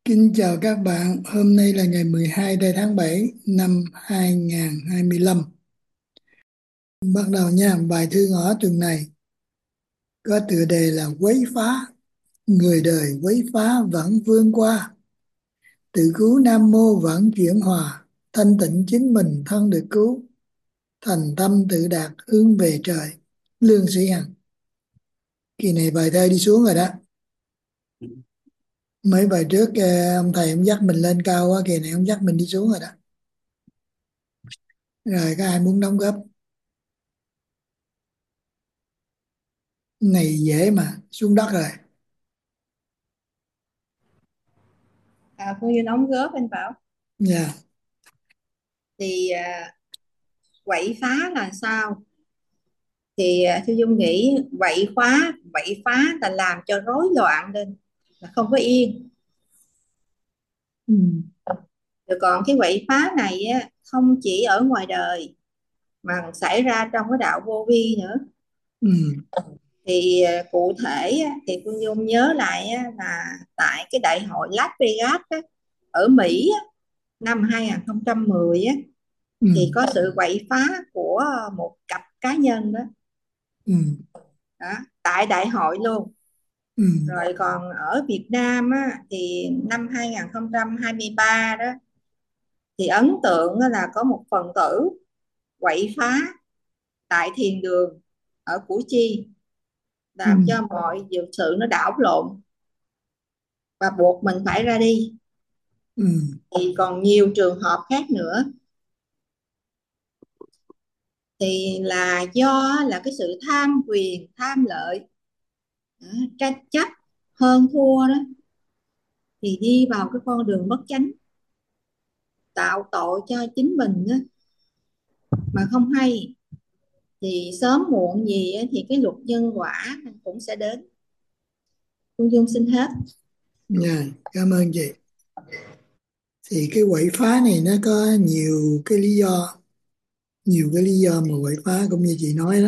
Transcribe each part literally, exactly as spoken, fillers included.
Kính chào các bạn, hôm nay là ngày mười hai tây tháng bảy năm hai nghìn không trăm hai mươi lăm. Bắt đầu nha, bài thư ngõ tuần này có tựa đề là Quấy phá, người đời quấy phá vẫn vươn qua, tự cứu Nam Mô vẫn chuyển hòa, thanh tịnh chính mình thân được cứu, thành tâm tự đạt hướng về trời. Lương Sĩ Hằng. Kỳ này bài thơ đi xuống rồi đó. Mấy bài trước eh, ông thầy ông dắt mình lên cao quá, kỳ này ông dắt mình đi xuống rồi đó. Rồi có ai muốn đóng góp? Này dễ mà, xuống đất rồi. À, Phương Duyên đóng góp anh Bảo. Dạ. Thì à, quậy phá là sao? Thì à, Thư Dung nghĩ quậy phá quậy phá là làm cho rối loạn lên, là không có yên. Ừ. Rồi còn cái quậy phá này á, không chỉ ở ngoài đời mà còn xảy ra trong cái đạo vô vi nữa. Ừ. Thì à, cụ thể á, thì Phương Dung nhớ lại á, là tại cái đại hội Las Vegas á, ở Mỹ á, năm hai không một không á, Ừ. thì có sự quậy phá của một cặp cá nhân đó, Ừ. đó tại đại hội luôn. Ừ. Rồi còn ở Việt Nam á, thì năm hai không hai ba đó, thì ấn tượng á là có một phần tử quậy phá tại thiền đường ở Củ Chi, Ừ. làm cho mọi sự nó đảo lộn và buộc mình phải ra đi. Ừ. Thì còn nhiều trường hợp khác nữa, thì là do là cái sự tham quyền tham lợi, đó, tranh chấp hơn thua đó, thì đi vào cái con đường bất chánh, tạo tội cho chính mình á, mà không hay. Thì sớm muộn gì á, thì cái luật nhân quả cũng sẽ đến. Phương Dung xin hết. Dạ, cảm ơn chị. Thì cái quậy phá này nó có nhiều cái lý do, nhiều cái lý do mà quậy phá cũng như chị nói đó.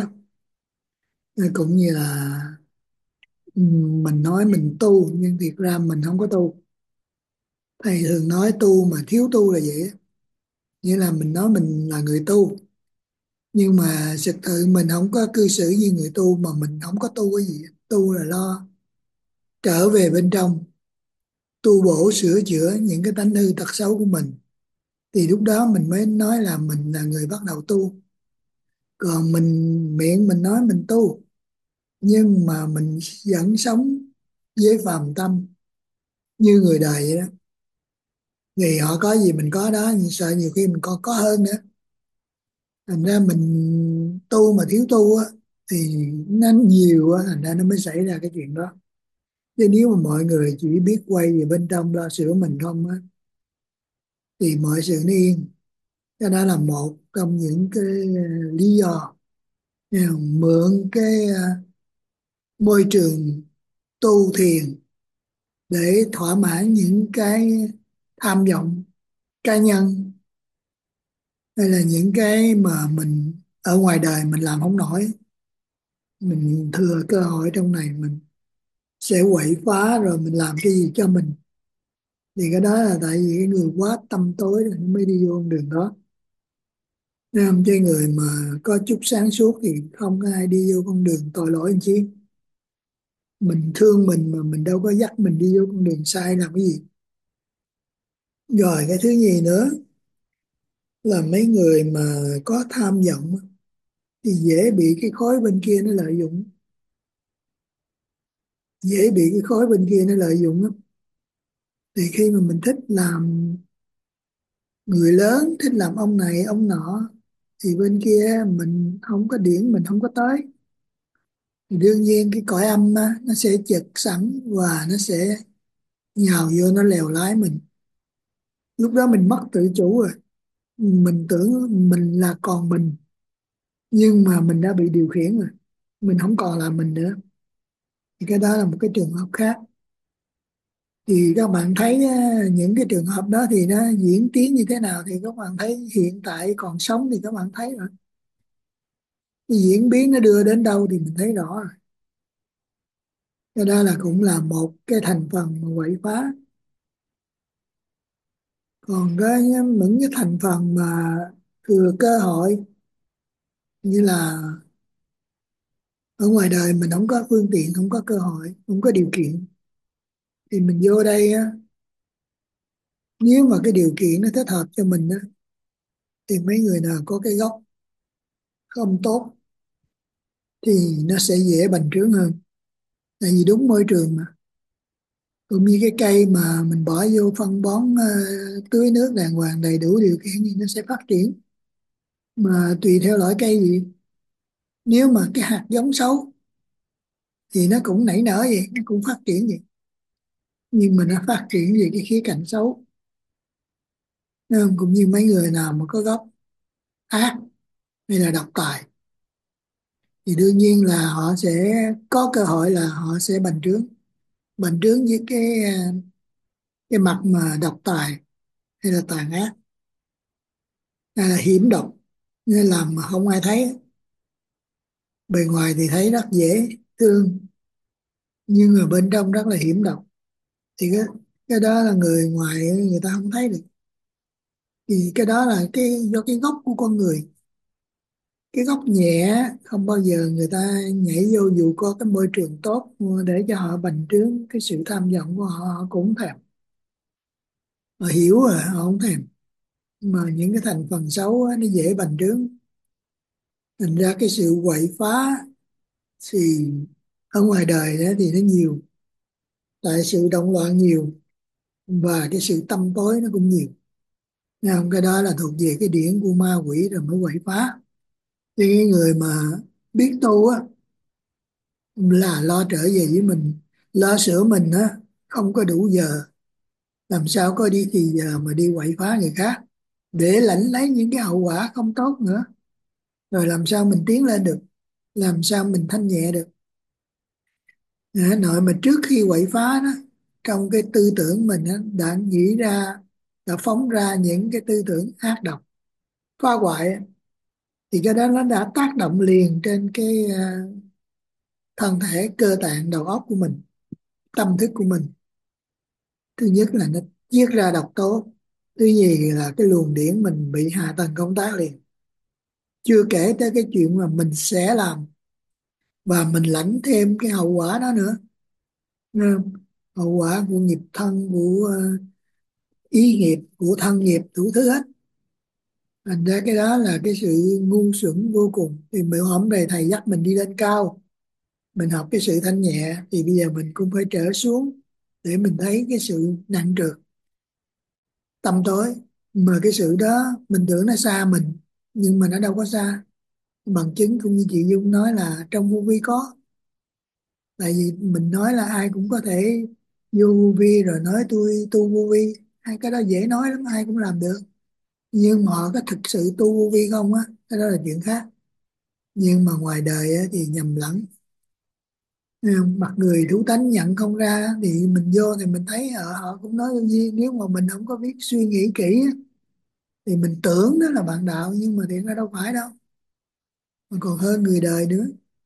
Nó cũng như là ừ, mình nói mình tu nhưng thiệt ra mình không có tu. Thầy thường nói tu mà thiếu tu là vậy á. Nghĩa là mình nói mình là người tu nhưng mà thực sự mình không có cư xử như người tu, mà mình không có tu cái gì. Tu là lo trở về bên trong, tu bổ sửa chữa những cái tánh hư tật xấu của mình, thì lúc đó mình mới nói là mình là người bắt đầu tu. Còn mình miệng mình nói mình tu nhưng mà mình vẫn sống với phàm tâm như người đời vậy đó, thì họ có gì mình có đó, nhưng sợ nhiều khi mình còn có hơn nữa. Thành ra mình tu mà thiếu tu á thì nó nhiều á, thành ra nó mới xảy ra cái chuyện đó. Chứ nếu mà mọi người chỉ biết quay về bên trong lo sửa mình không á thì mọi sự nó yên. Cái đó là một trong những cái ờ, lý do. Nha, mượn cái ờ, môi trường tu thiền để thỏa mãn những cái tham vọng cá nhân, hay là những cái mà mình ở ngoài đời mình làm không nổi, mình thừa cơ hội trong này mình sẽ quậy phá rồi mình làm cái gì cho mình. Thì cái đó là tại vì cái người quá tâm tối rồi mới đi vô con đường đó. Nam chứ người mà có chút sáng suốt thì không có ai đi vô con đường tội lỗi anh chi. Mình thương mình mà mình đâu có dắt mình đi vô con đường sai làm cái gì. Rồi cái thứ gì nữa là mấy người mà có tham vọng á, thì dễ bị cái khối bên kia nó lợi dụng, dễ bị cái khối bên kia nó lợi dụng lắm. Thì khi mà mình thích làm người lớn, thích làm ông này ông nọ, thì bên kia mình không có điển, mình không có tới, thì đương nhiên cái cõi âm á, nó sẽ chực sẵn và nó sẽ nhào vô nó lèo lái mình. Lúc đó mình mất tự chủ rồi, mình tưởng mình là còn mình nhưng mà mình đã bị điều khiển rồi, mình không còn là mình nữa. Thì cái đó là một cái trường hợp khác. Thì các bạn thấy á, những cái trường hợp đó thì nó diễn tiến như thế nào thì các bạn thấy hiện tại còn sống thì các bạn thấy rồi. Cái diễn biến nó đưa đến đâu thì mình thấy rõ rồi. Cái đó là cũng là một cái thành phần mà quậy phá. Còn cái những cái thành phần mà thừa cơ hội, như là ở ngoài đời mình không có phương tiện, không có cơ hội, không có điều kiện, thì mình vô đây á, nếu mà cái điều kiện nó thích hợp cho mình á, thì mấy người nào có cái gốc không tốt thì nó sẽ dễ bành trướng hơn, tại vì đúng môi trường mà. Cũng như cái cây mà mình bỏ vô phân bón, ờ, tưới nước đàng hoàng đầy đủ điều kiện thì nó sẽ phát triển. Mà tùy theo loại cây gì, nếu mà cái hạt giống xấu thì nó cũng nảy nở vậy, nó cũng phát triển vậy, nhưng mà nó phát triển về cái khía cạnh xấu. Nên cũng như mấy người nào mà có gốc ác hay là độc tài thì đương nhiên là họ sẽ có cơ hội là họ sẽ bành trướng, bành trướng với cái ờ, cái mặt mà độc tài hay là tàn ác, hay là hiểm độc, nên làm mà không ai thấy. Bề ngoài thì thấy rất dễ thương, nhưng mà bên trong rất là hiểm độc. Thì cái cái đó là người ngoài người ta không thấy được, thì cái đó là cái do cái gốc của con người. Cái gốc nhẹ không bao giờ người ta nhảy vô, dù có cái môi trường tốt để cho họ bành trướng cái sự tham vọng của họ, họ cũng không thèm. Họ hiểu rồi họ không thèm. Mà những cái thành phần xấu á, nó dễ bành trướng, thành ra cái sự quậy phá thì ở ngoài đời đó thì nó nhiều, tại sự động loạn nhiều và cái sự tâm tối nó cũng nhiều. Nghe không? Cái đó là thuộc về cái điển của ma quỷ rồi mới quậy phá. Chứ cái người mà biết tu á là lo trở về với mình, lo sửa mình á, không có đủ giờ, làm sao có đi thì giờ mà đi quậy phá người khác để lãnh lấy những cái hậu quả không tốt nữa. Rồi làm sao mình tiến lên được, làm sao mình thanh nhẹ được. À, nội mà trước khi quậy phá đó, trong cái tư tưởng mình á, đã nghĩ ra, đã phóng ra những cái tư tưởng ác độc phá hoại á, thì cái đó nó đã tác động liền trên cái à, thân thể, cơ tạng, đầu óc của mình, tâm thức của mình. Thứ nhất là nó tiết ra độc tố, thứ nhì là cái luồng điển mình bị hạ tầng công tác liền. Chưa kể tới cái chuyện mà mình sẽ làm và mình lãnh thêm cái hậu quả đó nữa. Nghe không? Hậu quả của nghiệp thân, của ờ, ý nghiệp, của thân nghiệp, đủ thứ hết. Thành ra cái đó là cái sự ngu xuẩn vô cùng. Thì mình hôm nay thầy dắt mình đi lên cao, mình học cái sự thanh nhẹ, thì bây giờ mình cũng phải trở xuống để mình thấy cái sự nặng trược, tâm tối. Mà cái sự đó mình tưởng nó xa mình, nhưng mà nó đâu có xa. Bằng chứng cũng như chị Dung nói là trong vô vi có. Tại vì mình nói là ai cũng có thể vô vô vi rồi nói tôi tu vô vi, hai cái đó dễ nói lắm, ai cũng làm được. Nhưng mà họ có thực sự tu vô vi không á, cái đó là chuyện khác. Nhưng mà ngoài đời á, thì nhầm lẫn. Ừ, mặt người thủ tánh nhận không ra thì mình vô thì mình thấy họ, họ cũng nói vô vi. Nếu mà mình không có biết suy nghĩ kỹ á, thì mình tưởng đó là bạn đạo, nhưng mà thì nó đâu phải đâu, mà còn hơn người đời nữa.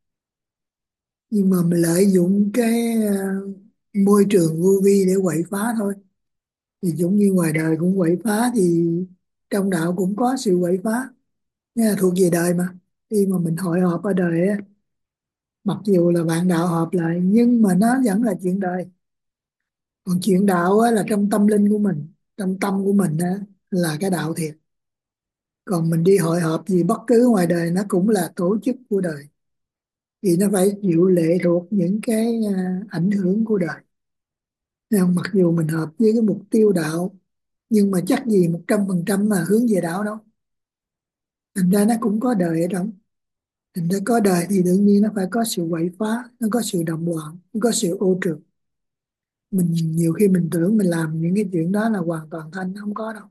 Nhưng mà mình lợi dụng cái à, môi trường vô vi để quậy phá thôi. Thì giống như ngoài đời cũng quậy phá, thì trong đạo cũng có sự quậy phá. Nghe là thuộc về đời mà. Khi mà mình hội họp ở đời á, mặc dù là bạn đạo họp lại nhưng mà nó vẫn là chuyện đời. Còn chuyện đạo á, là trong tâm linh của mình, trong tâm của mình á, là cái đạo thiệt. Còn mình đi hội họp gì bất cứ ngoài đời nó cũng là tổ chức của đời, thì nó phải chịu lệ thuộc những cái à, ảnh hưởng của đời. Nên mặc dù mình hợp với cái mục tiêu đạo, nhưng mà chắc gì một trăm phần trăm mà hướng về đạo đâu. Thành ra nó cũng có đời ở trong. Thành ra có đời thì đương nhiên nó phải có sự quậy phá, nó có sự động loạn, nó có sự ô trượt. Mình nhiều khi mình tưởng mình làm những cái chuyện đó là hoàn toàn thanh, không có đâu.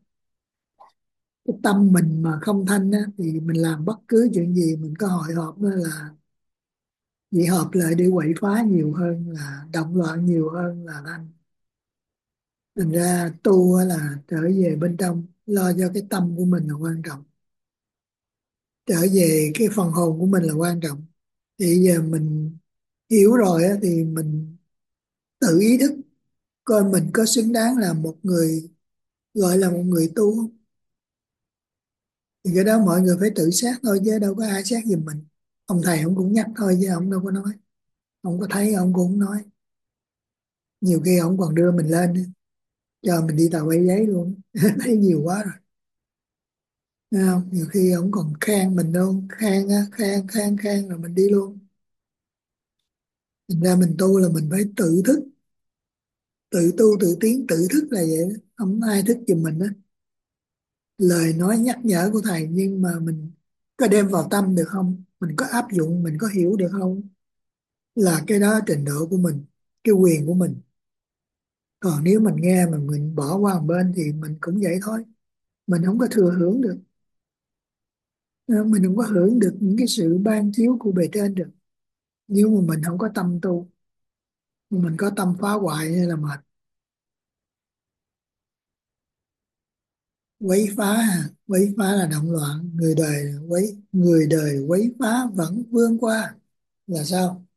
Cái tâm mình mà không thanh á, thì mình làm bất cứ chuyện gì mình có hội họp đó là chỉ hợp lại để quậy phá nhiều hơn là động loạn, nhiều hơn là thanh. Thành ra tu á là trở về bên trong, lo cho cái tâm của mình là quan trọng, trở về cái phần hồn của mình là quan trọng. Thì giờ mình hiểu rồi á, thì mình tự ý thức coi mình có xứng đáng là một người gọi là một người tu không? Thì cái đó mọi người phải tự xét thôi chứ đâu có ai xét giùm mình. Ông thầy ông cũng nhắc thôi chứ ông đâu có nói. Ông có thấy ông cũng không nói. Nhiều khi ông còn đưa mình lên cho mình đi tàu bay giấy luôn. Thấy nhiều quá rồi. Thấy không? Nhiều khi ông còn khen mình luôn, khen á, khen khen khen rồi mình đi luôn. Thành ra mình tu là mình phải tự thức, tự tu tự tiến tự thức là vậy đó. Không có ai thức giùm mình á. Lời nói nhắc nhở của thầy nhưng mà mình có đem vào tâm được không, mình có áp dụng, mình có hiểu được không, là cái đó trình độ của mình, cái quyền của mình. Còn nếu mình nghe mà mình bỏ qua một bên thì mình cũng vậy thôi, mình không có thừa hưởng được. Ờ, mình không có hưởng được những cái sự ban chiếu của bề trên được, nếu mà mình không có tâm tu. Mình có tâm phá hoại hay là mệt. Quấy phá à, quấy phá là động loạn, người đời là quấy, người đời quấy phá vẫn vươn qua là sao?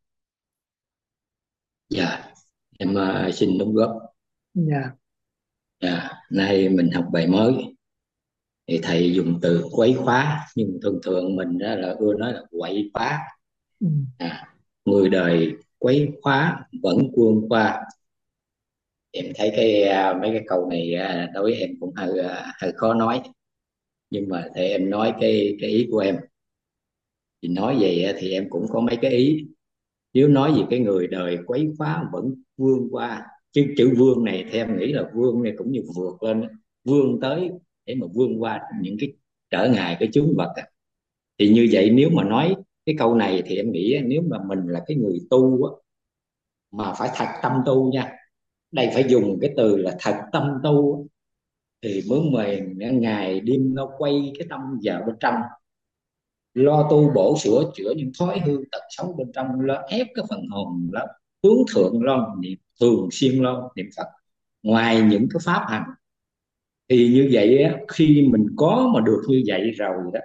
Dạ, em ờ, xin đóng góp. Dạ. Dạ, nay mình học bài mới thì thầy dùng từ quấy phá, nhưng thường thường mình đó là ưa nói là quậy phá. Ừ. À, người đời quấy phá vẫn vương qua. Em thấy cái à, mấy cái câu này à, đối với em cũng hơi à, hơi khó nói, nhưng mà thì em nói cái cái ý của em. Thì nói vậy á, thì em cũng có mấy cái ý. Nếu nói về cái người đời quấy phá vẫn vươn qua, chứ chữ vươn này theo em nghĩ là vươn này cũng như vượt lên, vươn tới để mà vươn qua những cái trở ngại, cái chướng vật á. Thì như vậy nếu mà nói cái câu này thì em nghĩ nếu mà mình là cái người tu á, mà phải thật tâm tu nha, đây phải dùng cái từ là thật tâm tu á, thì mới mời ngày đêm nó quay cái tâm vào bên trong, lo tu bổ sửa chữa những thói hư tật xấu bên trong, lo ép cái phần hồn, lo hướng thượng, lo niệm, thường xuyên lo niệm Phật ngoài những cái pháp hành. Thì như vậy á, khi mình có mà được như vậy rồi đó,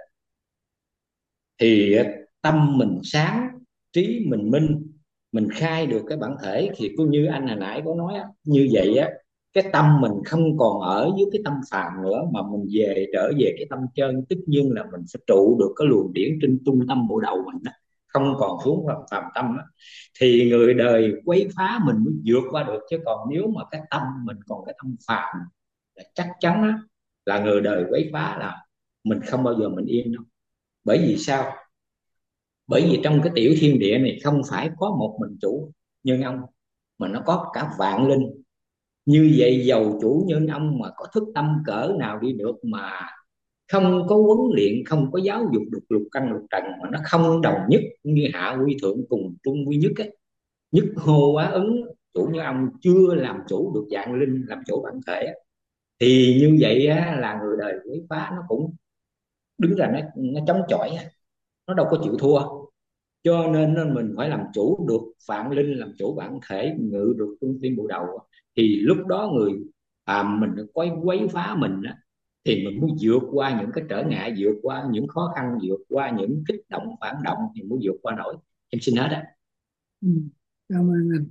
thì tâm mình sáng, trí mình minh, mình khai được cái bản thể, thì cũng như anh hồi nãy có nói á, như vậy á, cái tâm mình không còn ở với cái tâm phàm nữa, mà mình về trở về cái tâm chân, tất nhiên là mình sẽ trụ được cái luồng điển trên trung tâm bộ đầu mình đó, không còn xuống vào phàm tâm đó. Thì người đời quấy phá mình mới vượt qua được, chứ còn nếu mà cái tâm mình còn cái tâm phàm là chắc chắn đó, là người đời quấy phá là mình không bao giờ mình yên đâu. Bởi vì sao? Bởi vì trong cái tiểu thiên địa này không phải có một mình chủ nhân ông, mà nó có cả vạn linh. Như vậy dầu chủ nhân ông mà có thức tâm cỡ nào đi được, mà không có huấn luyện, không có giáo dục được lục căn lục trần, mà nó không đồng nhất như hạ quy thượng cùng trung quy nhất ấy, nhất hô quá ứng, chủ nhân ông chưa làm chủ được vạn linh, làm chủ bản thể á, thì như vậy á, là người đời quấy phá nó cũng đứng ra, nó nó chống chọi, nó đâu có chịu thua. Cho nên mình phải làm chủ được vạn linh, làm chủ bản thể, ngự được trung tâm bộ đầu, thì lúc đó người à, mình quấy quấy phá mình á, thì mình mới vượt qua những cái trở ngại, vượt qua những khó khăn, vượt qua những kích động phản động, thì mới vượt qua nổi. Em xin hết á. Ừ. Cảm ơn anh.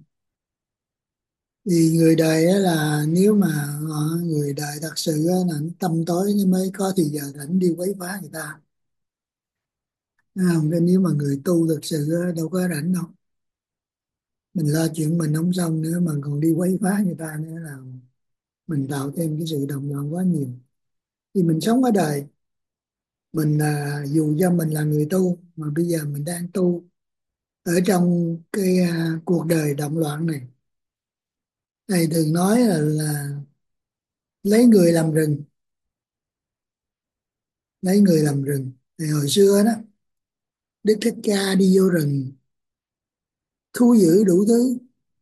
Thì người đời á là nếu mà họ, người đời thật sự á là tâm tối nó mới có thì giờ rảnh đi quấy phá người ta. Thấy không? Nên nếu mà người tu thực sự á, đâu có rảnh đâu. Mình lo chuyện mình không xong nữa mà còn đi quấy phá người ta nữa là mình tạo thêm cái sự đồng loạn quá nhiều. Thì mình sống ở đời, mình là dù cho mình là người tu mà bây giờ mình đang tu ở trong cái à, cuộc đời động loạn này. Thầy thường nói là, là lấy người làm rừng, lấy người làm rừng. Thì hồi xưa đó Đức Thích Ca đi vô rừng thu giữ đủ thứ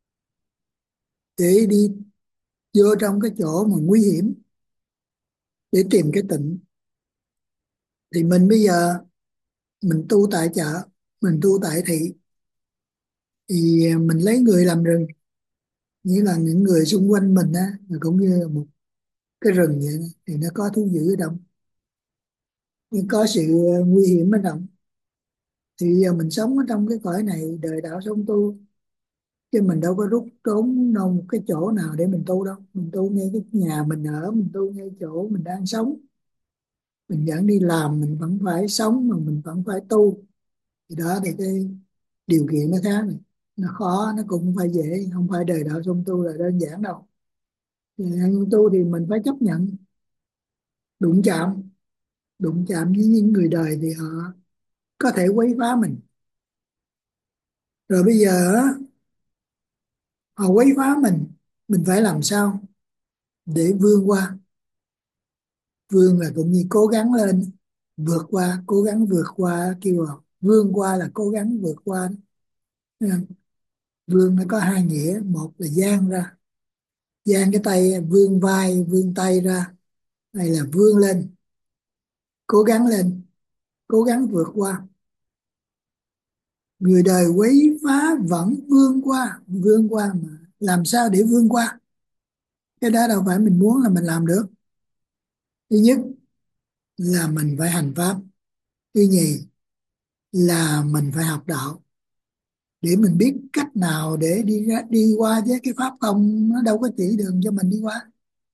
để đi vô trong cái chỗ mà nguy hiểm để tìm cái tịnh. Thì mình bây giờ mình tu tại chợ, mình tu tại thị, thì mình lấy người làm rừng, nghĩa là những người xung quanh mình á, cũng như là một cái rừng vậy đó, thì nó có thú dữ ở trong, nhưng có sự nguy hiểm ở trong. Thì giờ mình sống ở trong cái cõi này đời đạo sống tu, chứ mình đâu có rút trốn đâu một cái chỗ nào để mình tu đâu. Mình tu ngay cái nhà mình ở, mình tu ngay chỗ mình đang sống. Mình vẫn đi làm mình vẫn phải sống mà mình vẫn phải tu. Thì đó thì cái điều kiện nó khác này. Nó khó, nó cũng không phải dễ, không phải đời đạo song tu là đơn giản đâu. Thì ăn tu thì mình phải chấp nhận đụng chạm, đụng chạm với những người đời thì họ có thể quấy phá mình. Rồi bây giờ á, họ quấy phá mình mình phải làm sao để vươn qua. Vươn là cũng như cố gắng lên, vượt qua, cố gắng vượt qua, kêu là vươn qua là cố gắng vượt qua. Thấy không? Vươn nó có hai nghĩa, một là dang ra, dang cái tay, vươn vai vươn tay ra, hay là vươn lên, cố gắng lên, cố gắng vượt qua. Người đời quấy phá vẫn vươn qua, vươn qua mà làm sao để vươn qua? Cái đó đâu phải mình muốn là mình làm được. Thứ nhất là mình phải hành pháp. Thứ nhì là mình phải học đạo để mình biết cách nào để đi ra đi qua, với cái pháp không nó đâu có chỉ đường cho mình đi qua.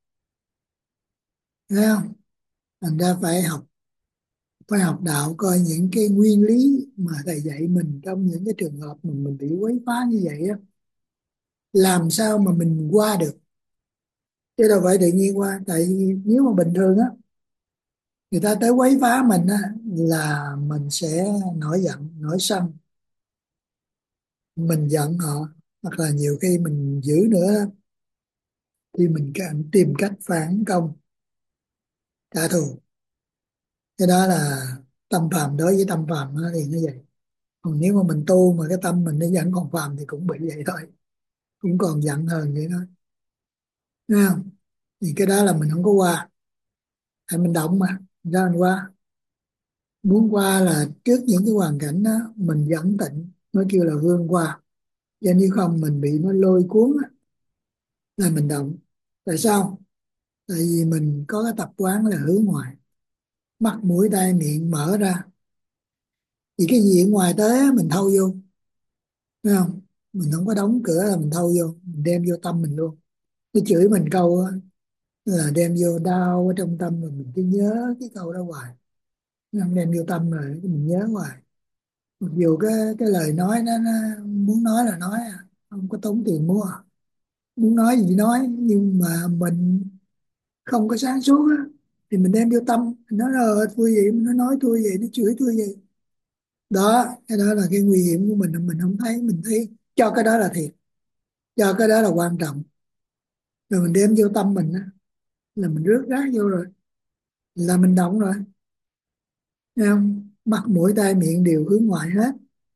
Thấy không? Thành ra phải học, phải học đạo, coi những cái nguyên lý mà thầy dạy mình trong những cái trường hợp mà mình bị quấy phá như vậy á, làm sao mà mình qua được, chứ đâu phải tự nhiên qua. Tại vì nếu mà bình thường á, người ta tới quấy phá mình á là mình sẽ nổi giận nổi sân, mình giận họ, hoặc là nhiều khi mình giữ nữa thì mình càng tìm cách phản công, trả thù. Cái đó là tâm phàm, đối với tâm phàm á thì như vậy. Còn nếu mà mình tu mà cái tâm mình nó vẫn còn phàm thì cũng bị vậy thôi, cũng còn giận hơn vậy thôi. Thấy không? Thì cái đó là mình không có qua, tại mình động mà ra mình qua. Muốn qua là trước những cái hoàn cảnh đó mình vẫn tịnh mới kêu là vươn qua, chứ nếu không mình bị nó lôi cuốn á, là mình động. Tại sao? Tại vì mình có cái tập quán là hướng ngoại, mắt mũi tai miệng mở ra, thì cái gì ở ngoài tới á, mình thâu vô. Thấy không? Mình không có đóng cửa là mình thâu vô, mình đem vô tâm mình luôn. Cái chửi mình câu á, là đem vô đau ở trong tâm, rồi mình cứ nhớ cái câu đó hoài. Nó không đem vô tâm rồi mình nhớ hoài. Mặc dù cái cái lời nói đó nó muốn nói là nói à, không có tốn tiền mua, muốn nói gì nói, nhưng mà mình không có sáng suốt á, thì mình đem vô tâm, mình nói ờ tôi vậy, nó nói tôi vậy, nó chửi tôi vậy. Đó, cái đó là cái nguy hiểm của mình mình không thấy. Mình thấy cho cái đó là thiệt, cho cái đó là quan trọng, rồi mình đem vô tâm mình á, là mình rước rác vô rồi, là mình động rồi. Thấy không? Mắt mũi tai miệng đều hướng ngoại hết.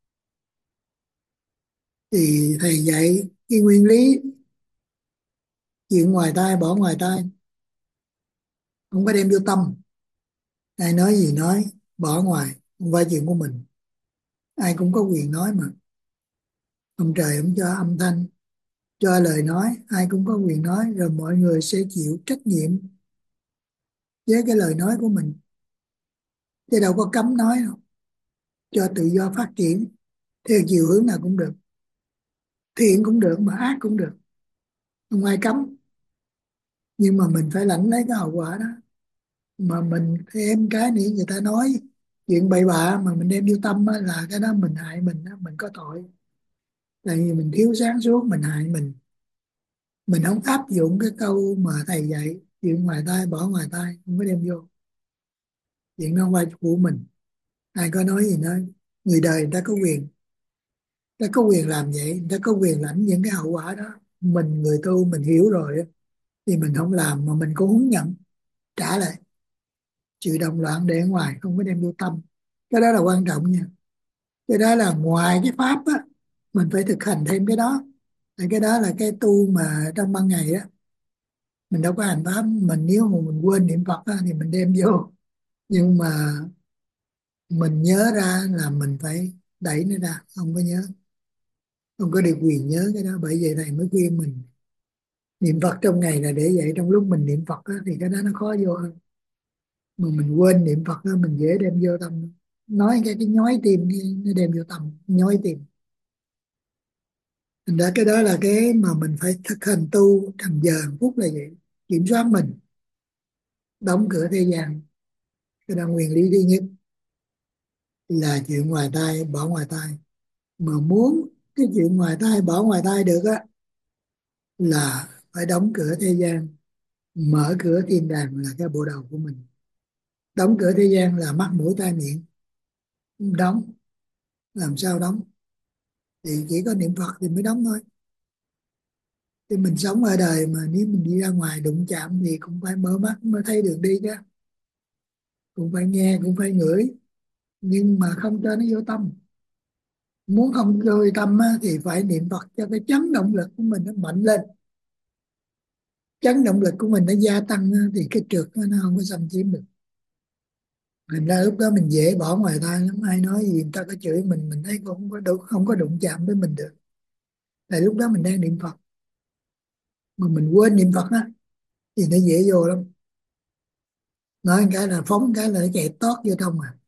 Thì thầy dạy cái nguyên lý chuyện ngoài tai bỏ ngoài tai, không có đem vô tâm. Ai nói gì nói, bỏ ngoài, không phải chuyện của mình. Ai cũng có quyền nói mà, ông trời ông cho âm thanh, cho lời nói, ai cũng có quyền nói, rồi mọi người sẽ chịu trách nhiệm với cái lời nói của mình, chứ đâu có cấm nói đâu. Cho tự do phát triển theo chiều hướng nào cũng được, thiện cũng được mà ác cũng được, không ai cấm. Nhưng mà mình phải lãnh lấy cái hậu quả đó. Mà mình thêm cái nữa, người ta nói chuyện bậy bạ mà mình đem vô tâm á, là cái đó mình hại mình á, mình có tội. Tại vì mình thiếu sáng suốt, mình hại mình. Mình không áp dụng cái câu mà thầy dạy, chuyện ngoài tai bỏ ngoài tai, không có đem vô. Chuyện đó không phải của mình, ai có nói gì nói. Người đời người ta có quyền, người ta có quyền làm vậy, người ta có quyền lãnh những cái hậu quả đó. Mình người tu mình hiểu rồi á, thì mình không làm, mà mình cũng không nhận, trả lại. Sự động loạn để ở ngoài, không có đem vô tâm. Cái đó là quan trọng nha. Cái đó là ngoài cái pháp á, mình phải thực hành thêm cái đó. Tại cái đó là cái tu mà trong ban ngày á, mình đâu có hành pháp. Mình nếu mà mình quên niệm Phật á, thì mình đem vô, nhưng mà mình nhớ ra là mình phải đẩy nó ra, không có nhớ, không có được quyền nhớ cái đó. Bởi vậy thầy mới khuyên mình niệm Phật trong ngày là để vậy, trong lúc mình niệm Phật á, thì cái đó nó khó vô hơn. Mà mình quên niệm Phật á, mình dễ đem vô tâm. Nói cái cái nhói tim, nó đem vô tâm, nhói tim. Thành ra cái đó là cái mà mình phải thực hành tu thành giờ phút là vậy. Kiểm soát mình, đóng cửa thế gian. Cái đó nguyên lý thứ nhất là chuyện ngoài tai, bỏ ngoài tai. Mà muốn cái chuyện ngoài tai bỏ ngoài tai được á là phải đóng cửa thế gian, mở cửa thiên đàng là cái bộ đầu của mình. Đóng cửa thế gian là mắt mũi tai miệng, đóng. Làm sao đóng? Thì chỉ có niệm Phật thì mới đóng thôi. Thì mình sống ở đời mà nếu mình đi ra ngoài đụng chạm thì cũng phải mở mắt mới thấy đường đi chứ, cũng phải nghe, cũng phải ngửi, nhưng mà không cho nó vô tâm. Muốn không vô tâm á, thì phải niệm Phật cho cái chấn động lực của mình nó mạnh lên. Chấn động lực của mình nó gia tăng á, thì cái trượt nó nó không có xâm chiếm được. Thành ra lúc đó mình dễ bỏ ngoài tai lắm, ai nói gì người ta có chửi mình mình thấy cũng không có đụng, không có đụng chạm với mình được. Tại lúc đó mình đang niệm Phật, mà mình quên niệm Phật á thì nó dễ vô lắm. Nói một cái là phóng một cái là nó chạy tót vô trong à.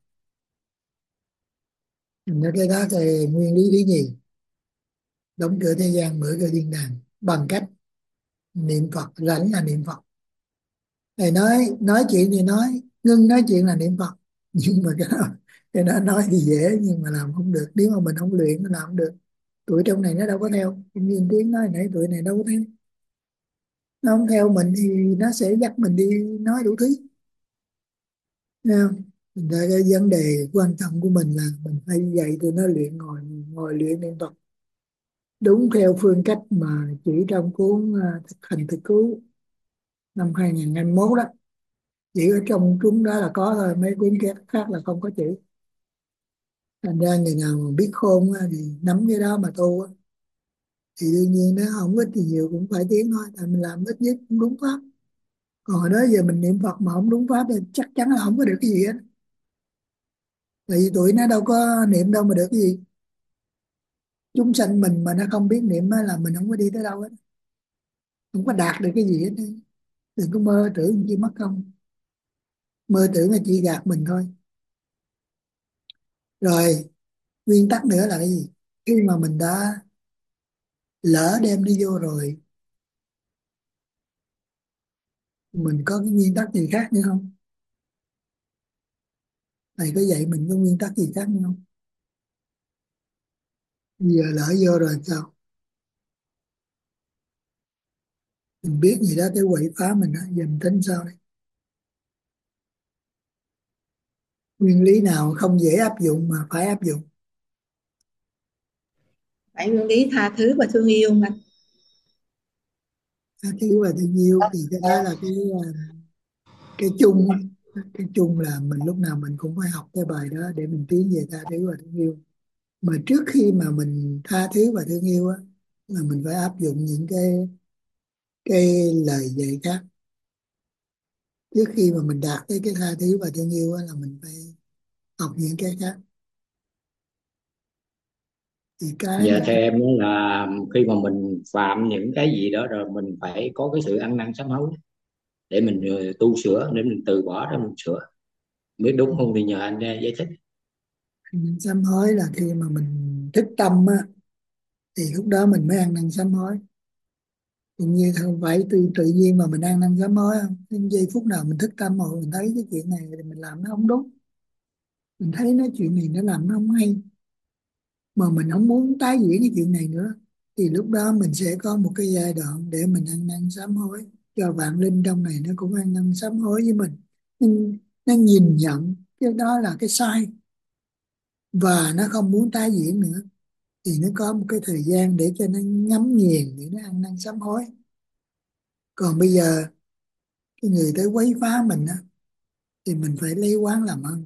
Thành ra cái đó thì nguyên lý thứ nhì, đóng cửa thế gian mở cửa thiên đàng bằng cách niệm Phật. Rảnh là niệm Phật. Thầy nói nói chuyện thì nói, ngưng nói chuyện là niệm Phật. Nhưng mà cái đó cái đó nói thì dễ nhưng mà làm không được, nếu mà mình không luyện nó làm không được. Tuổi trong này nó đâu có theo, cũng như tiếng nói nãy, tuổi này đâu có theo. Nó không theo mình thì nó sẽ dắt mình đi nói đủ thứ. Thấy không? Thành ra cái vấn đề quan trọng của mình là mình phải dạy tụi nó luyện, ngồi ngồi luyện niệm Phật đúng theo phương cách mà chỉ trong cuốn à, thực hành thực cứu năm hai nghìn hai mươi mốt đó. Chỉ ở trong chúng đó là có thôi, mấy cuốn khác khác là không có chữ. Thành ra người nào mà biết khôn á, thì nắm cái đó mà tu á, thì đương nhiên nó không ít thì nhiều cũng phải tiến thôi, tại mình làm ít nhất cũng đúng pháp. Còn hồi đó giờ mình niệm Phật mà không đúng pháp thì chắc chắn là không có được cái gì hết. Tại vì tụi nó đâu có niệm đâu mà được cái gì. Chúng sanh mình mà nó không biết niệm á là mình không có đi tới đâu hết, không có đạt được cái gì hết. Đừng có mơ tưởng chỉ mất công, mơ tưởng là chỉ gạt mình thôi. Rồi, nguyên tắc nữa là cái gì? Khi mà mình đã lỡ đem đi vô rồi, mình có cái nguyên tắc gì khác nữa không? Thầy có dạy mình có nguyên tắc gì khác nữa không? Giờ lỡ vô rồi sao? Mình biết gì đó cái quậy phá mình đó, giờ mình tính sao đây? Nguyên lý nào không dễ áp dụng mà phải áp dụng? Phải nguyên lý tha thứ và thương yêu mà. Tha thứ và thương yêu thì cái đó là cái à, cái chung á. Cái chung là mình lúc nào mình cũng phải học cái bài đó để mình tiến về tha thứ và thương yêu. Mà trước khi mà mình tha thứ và thương yêu á là mình phải áp dụng những cái cái lời dạy khác. Trước khi mà mình đạt tới cái tha thứ và thương yêu á là mình phải học những cái khác. Thì cái Dạ mà theo em đó là khi mà mình phạm những cái gì đó rồi mình phải có cái sự ăn năn sám hối để mình ờ, tu sửa, để mình từ bỏ để mình sửa. Biết đúng không thì nhờ anh ờ, giải thích. mình sám hối là khi mà mình thức tâm á thì lúc đó mình mới ăn năn sám hối. Tự nhiên không phải tự, tự nhiên mà mình ăn năn sám hối không. Đến giây phút nào mình thức tâm rồi mình thấy cái chuyện này thì mình làm nó không đúng, mình thấy nói chuyện này nó làm nó không hay, mà mình không muốn tái diễn cái chuyện này nữa, thì lúc đó mình sẽ có một cái giai đoạn để mình ăn năn sám hối, cho vạn linh trong này nó cũng ăn năn sám hối với mình. Nhưng nó nhìn nhận cái đó là cái sai và nó không muốn tái diễn nữa, thì nó có một cái thời gian để cho nó ngắm nghiền để nó ăn năn sám hối. Còn bây giờ cái người tới quấy phá mình á thì mình phải lấy oán làm ơn.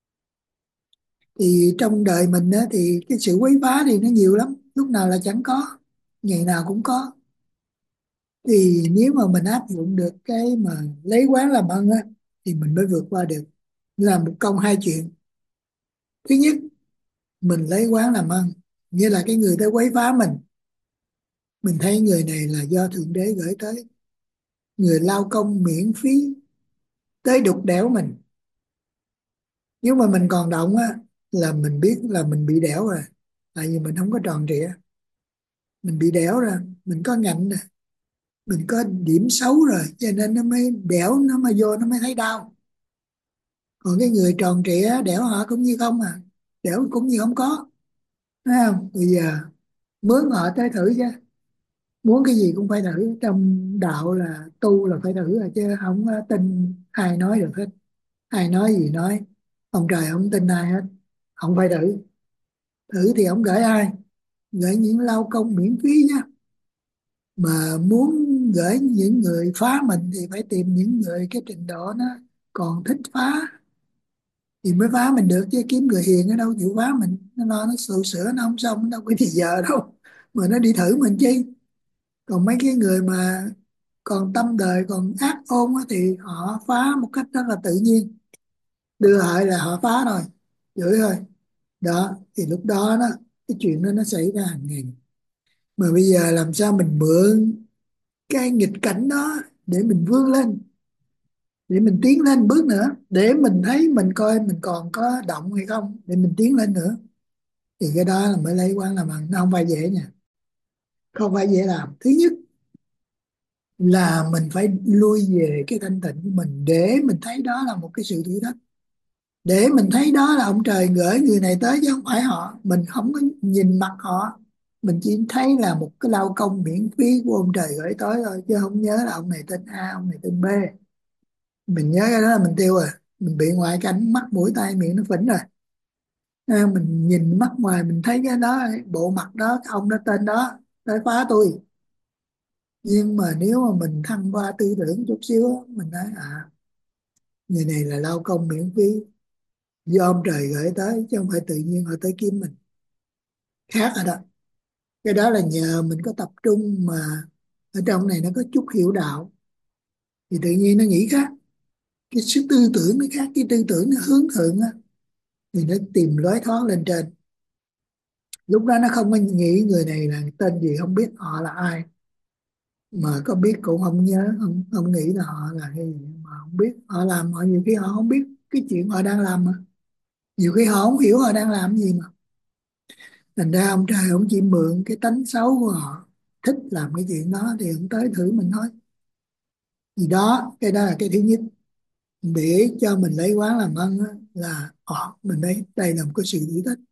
Thì trong đời mình á thì cái sự quấy phá thì nó nhiều lắm, lúc nào là chẳng có, ngày nào cũng có. Thì nếu mà mình áp dụng được cái mà lấy quán làm ơn á thì mình mới vượt qua được. Làm một công hai chuyện. Thứ nhất, mình lấy quán làm ơn, như là cái người tới quấy phá mình mình thấy người này là do thượng đế gửi tới, người lao công miễn phí tới đục đẽo mình. Nếu mà mình còn động á là mình biết là mình bị đẻo rồi, tại vì mình không có tròn trịa. mình bị đẻo rồi, mình có ngạnh rồi, mình có điểm xấu rồi, cho nên nó mới đẻo, nó mới vô nó mới thấy đau. Còn cái người tròn trịa đẻo họ cũng như không à, đẻo cũng như không có, thấy không? Bây giờ mướn họ tới thử chứ, muốn cái gì cũng phải thử, trong đạo là tu là phải thử rồi, chứ không có tin ai nói được hết. Ai nói gì nói, ông trời không tin ai hết, không phải thử. Thử thì ông gửi ai? Gửi những lao công miễn phí nhá. Mà muốn gửi những người phá mình thì phải tìm những người cái trình độ nó còn thích phá thì mới phá mình được, chứ kiếm người hiền ở đâu chịu phá mình, nó lo nó sửa sửa nó không xong, nó đâu có thì giờ đâu mà nó đi thử mình chi. Còn mấy cái người mà còn tâm đời còn ác ôn á, thì họ phá một cách rất là tự nhiên, đưa hại là họ phá rồi, chửi thôi. Đó thì lúc đó đó cái chuyện đó nó xảy ra hàng ngày. Mà bây giờ làm sao mình mượn cái nghịch cảnh đó để mình vươn lên, để mình tiến lên bước nữa, để mình thấy mình coi mình còn có động hay không, để mình tiến lên nữa. Thì cái đó là mới lấy quán làm ăn, nó không phải dễ nha, không phải dễ làm. Thứ nhất là mình phải lui về cái thanh tịnh của mình, để mình thấy đó là một cái sự thử thách, để mình thấy đó là ông trời gửi người này tới chứ không phải họ. Mình không có nhìn mặt họ, mình chỉ thấy là một cái lao công miễn phí của ông trời gửi tới thôi, chứ không nhớ là ông này tên A, ông này tên B. Mình nhớ cái đó là mình tiêu rồi, mình bị ngoại cảnh mắt mũi tai miệng nó phỉnh rồi. À, mình nhìn mắt ngoài mình thấy cái đó, bộ mặt đó, cái ông đó tên đó tới phá tôi. Nhưng mà nếu mà mình thăng qua tư tưởng chút xíu á, mình nói à, người này là lao công miễn phí do ông trời gửi tới, chứ không phải tự nhiên họ tới kiếm mình. Khác rồi đó. Cái đó là nhờ mình có tập trung, mà ở trong này nó có chút hiểu đạo thì tự nhiên nó nghĩ khác. Cái sức tư tưởng nó khác, cái tư tưởng nó hướng thượng á, thì nó tìm lối thoát lên trên. Lúc đó nó không có nghĩ người này là tên gì, không biết họ là ai, mà có biết cũng không nhớ, không không nghĩ là họ là cái gì, mà không biết họ làm, họ nhiều khi họ không biết cái chuyện họ đang làm, mà nhiều khi họ không hiểu họ đang làm gì. Mà thành ra ông trời ông chỉ mượn cái tánh xấu của họ, thích làm cái chuyện đó thì ông tới thử mình thôi. Thì đó, cái đó là cái thứ nhất, để cho mình lấy quán làm ăn á, là họ mình đây đây là một cái sự thử thách,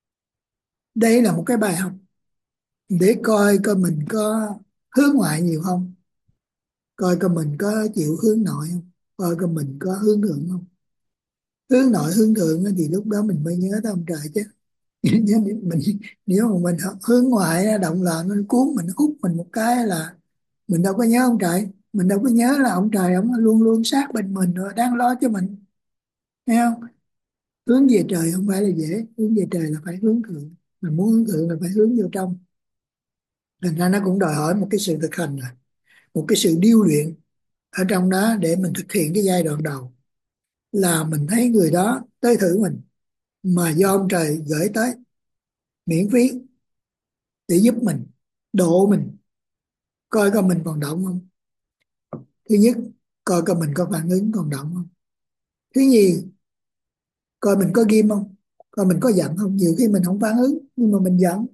đây là một cái bài học, để coi coi mình có hướng ngoại nhiều không, coi coi mình có chịu hướng nội không, coi coi mình có hướng thượng không. Hướng nội hướng thượng á thì lúc đó mình mới nhớ tới ông trời chứ. Nếu mình nếu mà mình hướng ngoại á, động loạn nó cuốn mình, nó hút mình một cái là mình đâu có nhớ ông trời, mình đâu có nhớ là ông trời ông luôn luôn sát bên mình rồi đang lo cho mình, thấy không? Hướng về trời không phải là dễ, hướng về trời là phải hướng thượng, mà muốn hướng thượng là phải hướng vô trong. Thành ra nó cũng đòi hỏi một cái sự thực hành, rồi một cái sự điêu luyện ở trong đó, để mình thực hiện cái giai đoạn đầu là mình thấy người đó tới thử mình, mà do ông trời gửi tới miễn phí để giúp mình, độ mình, coi coi mình còn động không. Thứ nhất, coi coi mình có phản ứng còn động không. Thứ nhì, coi mình có ghim không, coi mình có giận không. Nhiều khi mình không phản ứng nhưng mà mình giận,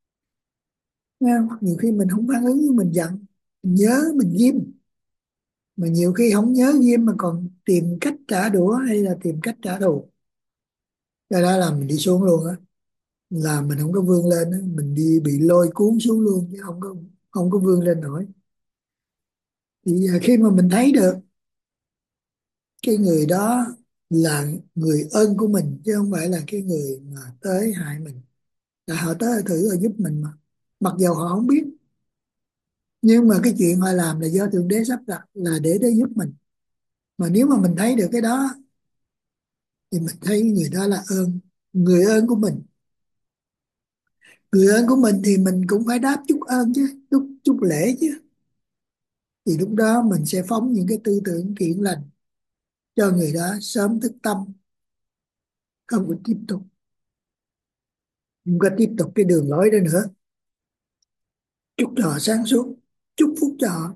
nghe không? Nhiều khi mình không phản ứng nhưng mình giận, mình nhớ mình ghim, mà nhiều khi không nhớ ghim mà còn tìm cách trả đũa hay là tìm cách trả thù. Cái đó là mình đi xuống luôn á, là mình không có vươn lên á, mình đi bị lôi cuốn xuống luôn, chứ không có không có vươn lên nổi. Thì à, khi mà mình thấy được cái người đó là người ơn của mình, chứ không phải là cái người mà tới hại mình, là họ tới thử họ giúp mình mà, mặc dù họ không biết, nhưng mà cái chuyện họ làm là do thượng đế sắp đặt, là để để giúp mình. Mà nếu mà mình thấy được cái đó thì mình thấy người đó là ơn, người ơn của mình. Người ơn của mình thì mình cũng phải đáp chút ơn chứ, chút chút lễ chứ. Thì lúc đó mình sẽ phóng những cái tư tưởng thiện lành cho người đó sớm thức tâm, không có tiếp tục không có tiếp tục cái đường lối đó nữa. Chúc cho họ sáng suốt, chúc phúc cho họ.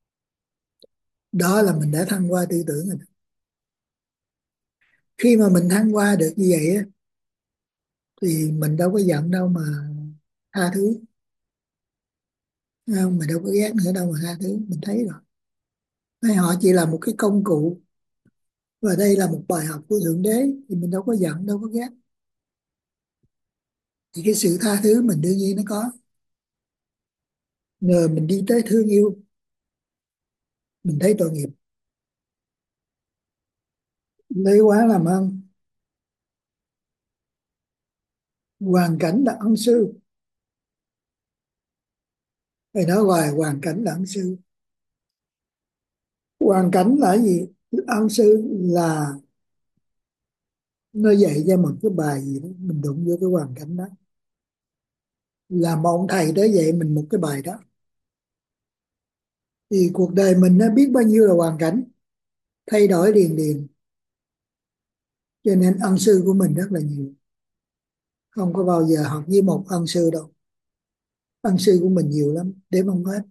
Đó là mình đã thăng qua tư tưởng rồi. Khi mà mình thăng qua được như vậy á, thì mình đâu có giận đâu mà tha thứ. Không, mình đâu có ghét nữa đâu mà tha thứ, mình thấy rồi. Hay họ chỉ là một cái công cụ, và đây là một bài học của Thượng Đế, thì mình đâu có giận, đâu có ghét. Thì cái sự tha thứ mình đương nhiên nó có. Nhờ mình đi tới thương yêu, mình thấy tội nghiệp, lấy quá làm ơn. Hoàn cảnh là ân sư, thầy nói hoài hoàn cảnh là ân sư. Hoàn cảnh là gì? Ân sư là nó dạy cho một cái bài gì đó, mình đụng vô cái hoàn cảnh đó, là một ông thầy tới dạy mình một cái bài đó. Thì cuộc đời mình nó biết bao nhiêu là hoàn cảnh thay đổi liền liền, cho nên ân sư của mình rất là nhiều, không có bao giờ học với một ân sư đâu. Ân sư của mình nhiều lắm, đếm không hết.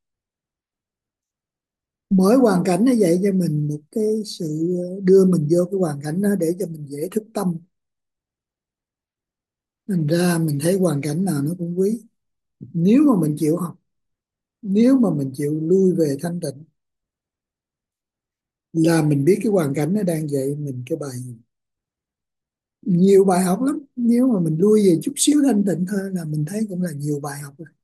Mỗi hoàn cảnh nó dạy cho mình một cái sự, đưa mình vô cái hoàn cảnh đó để cho mình dễ thức tâm. Thành ra mình thấy hoàn cảnh nào nó cũng quý, nếu mà mình chịu học, nếu mà mình chịu lui về thanh tịnh, là mình biết cái hoàn cảnh nó đang dạy mình cái bài gì. Nhiều bài học lắm, nếu mà mình lui về chút xíu thanh tịnh thôi là mình thấy cũng là nhiều bài học rồi.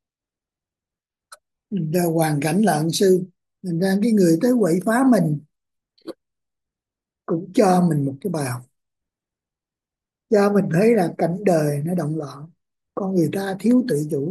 Thành ra hoàn cảnh là ân sư. Thành ra cái người tới quậy phá mình cũng cho mình một cái bài học, cho mình thấy là cảnh đời nó động loạn, con người ta thiếu tự chủ,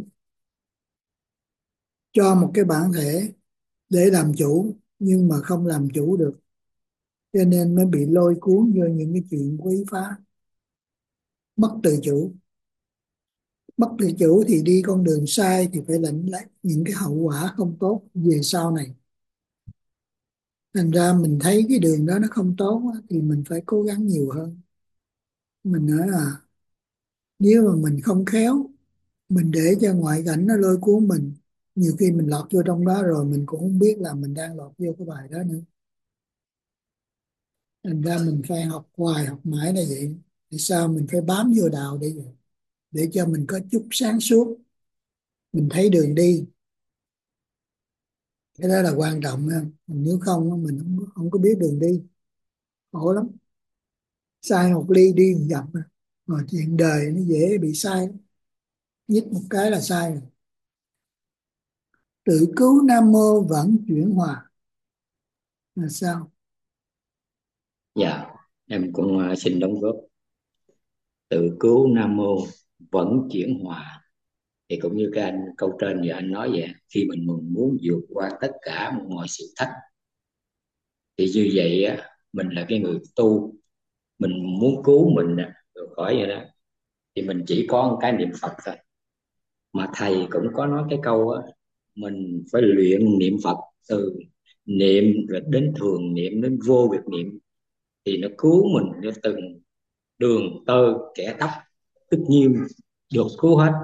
cho một cái bản thể để làm chủ nhưng mà không làm chủ được, cho nên mới bị lôi cuốn vô những cái chuyện quấy phá, mất tự chủ. Mất tự chủ thì đi con đường sai thì phải lãnh lại những cái hậu quả không tốt về sau này. Thành ra mình thấy cái đường đó nó không tốt á, thì mình phải cố gắng nhiều hơn. Mình nói là nếu mà mình không khéo, mình để cho ngoại cảnh nó lôi cuốn mình, nhiều khi mình lọt vô trong đó rồi mình cũng không biết là mình đang lọt vô cái bài đó nữa. Thành ra mình phải học hoài học mãi là vậy. Thì sao mình phải bám vô đạo để vậy, để cho mình có chút sáng suốt, mình thấy đường đi. Cái đó là quan trọng nha. Nếu không á, mình không, không có biết đường đi, khổ lắm. Sai một ly đi một dặm à. Rồi chuyện đời nó dễ bị sai lắm. Nhích một cái là sai rồi. Tự cứu Nam Mô vẫn chuyển hòa là sao? Dạ, em cũng ờ, xin đóng góp. Tự cứu Nam Mô vẫn chuyển hòa, thì cũng như cái anh câu trên giờ anh nói vậy, khi mình muốn muốn vượt qua tất cả mọi sự thách, thì như vậy á, mình là cái người tu, mình muốn cứu mình á, rồi khỏi vậy đó, thì mình chỉ có một cái niệm Phật thôi. Mà thầy cũng có nói cái câu á, mình phải luyện niệm Phật, từ niệm rồi đến thường niệm đến vô biệt niệm, thì nó cứu mình cho từng đường tơ kẻ tóc, tất nhiên được cứu hết,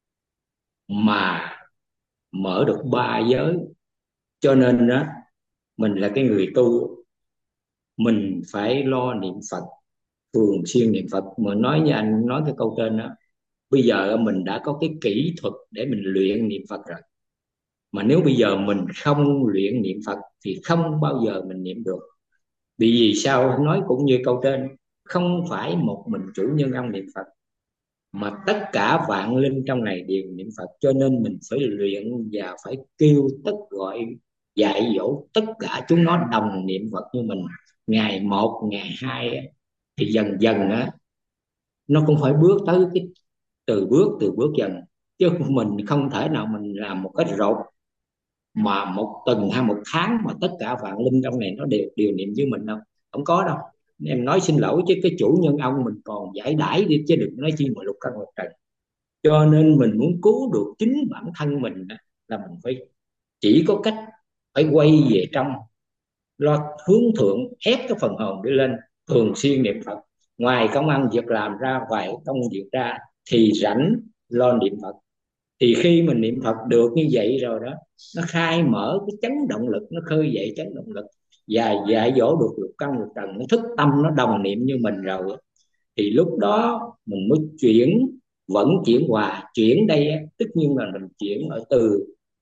mà mở được ba giới. Cho nên đó, mình là cái người tu, mình phải lo niệm Phật, thường xuyên niệm Phật. Mà nói như anh nói cái câu trên đó, bây giờ mình đã có cái kỹ thuật để mình luyện niệm Phật rồi, mà nếu bây giờ mình không luyện niệm Phật thì không bao giờ mình niệm được. Vì vì sao nói cũng như câu trên, không phải một mình chủ nhân ông niệm Phật, mà tất cả vạn linh trong này đều niệm Phật. Cho nên mình phải luyện và phải kêu tất gọi, dạy dỗ tất cả chúng nó đồng niệm Phật như mình. Ngày một, ngày hai á, thì dần dần á, nó cũng phải bước tới cái từ bước từ bước dần, chứ mình không thể nào mình làm một cái rột mà một tuần hay một tháng mà tất cả vạn linh trong này nó đều đều niệm với mình đâu, không có đâu. Em nói xin lỗi chứ cái chủ nhân ông mình còn giải đãi đi, chứ đừng nói chi mà lục căn lục trần. Cho nên mình muốn cứu được chính bản thân mình á, là mình phải chỉ có cách phải quay về trong, lo hướng thượng, ép cái phần hồn đi lên, thường xuyên niệm Phật. Ngoài công ăn việc làm ra, vài công việc ra, thì rảnh lo niệm Phật. Thì khi mình niệm Phật được như vậy rồi đó, nó khai mở cái chấn động lực, nó khơi dậy chấn động lực, và dạy dỗ được lục căn lục trần, nó thức tâm, nó đồng niệm như mình rồi, thì lúc đó mình mới chuyển, vẫn chuyển hòa. Chuyển đây tất nhiên là mình chuyển ở từ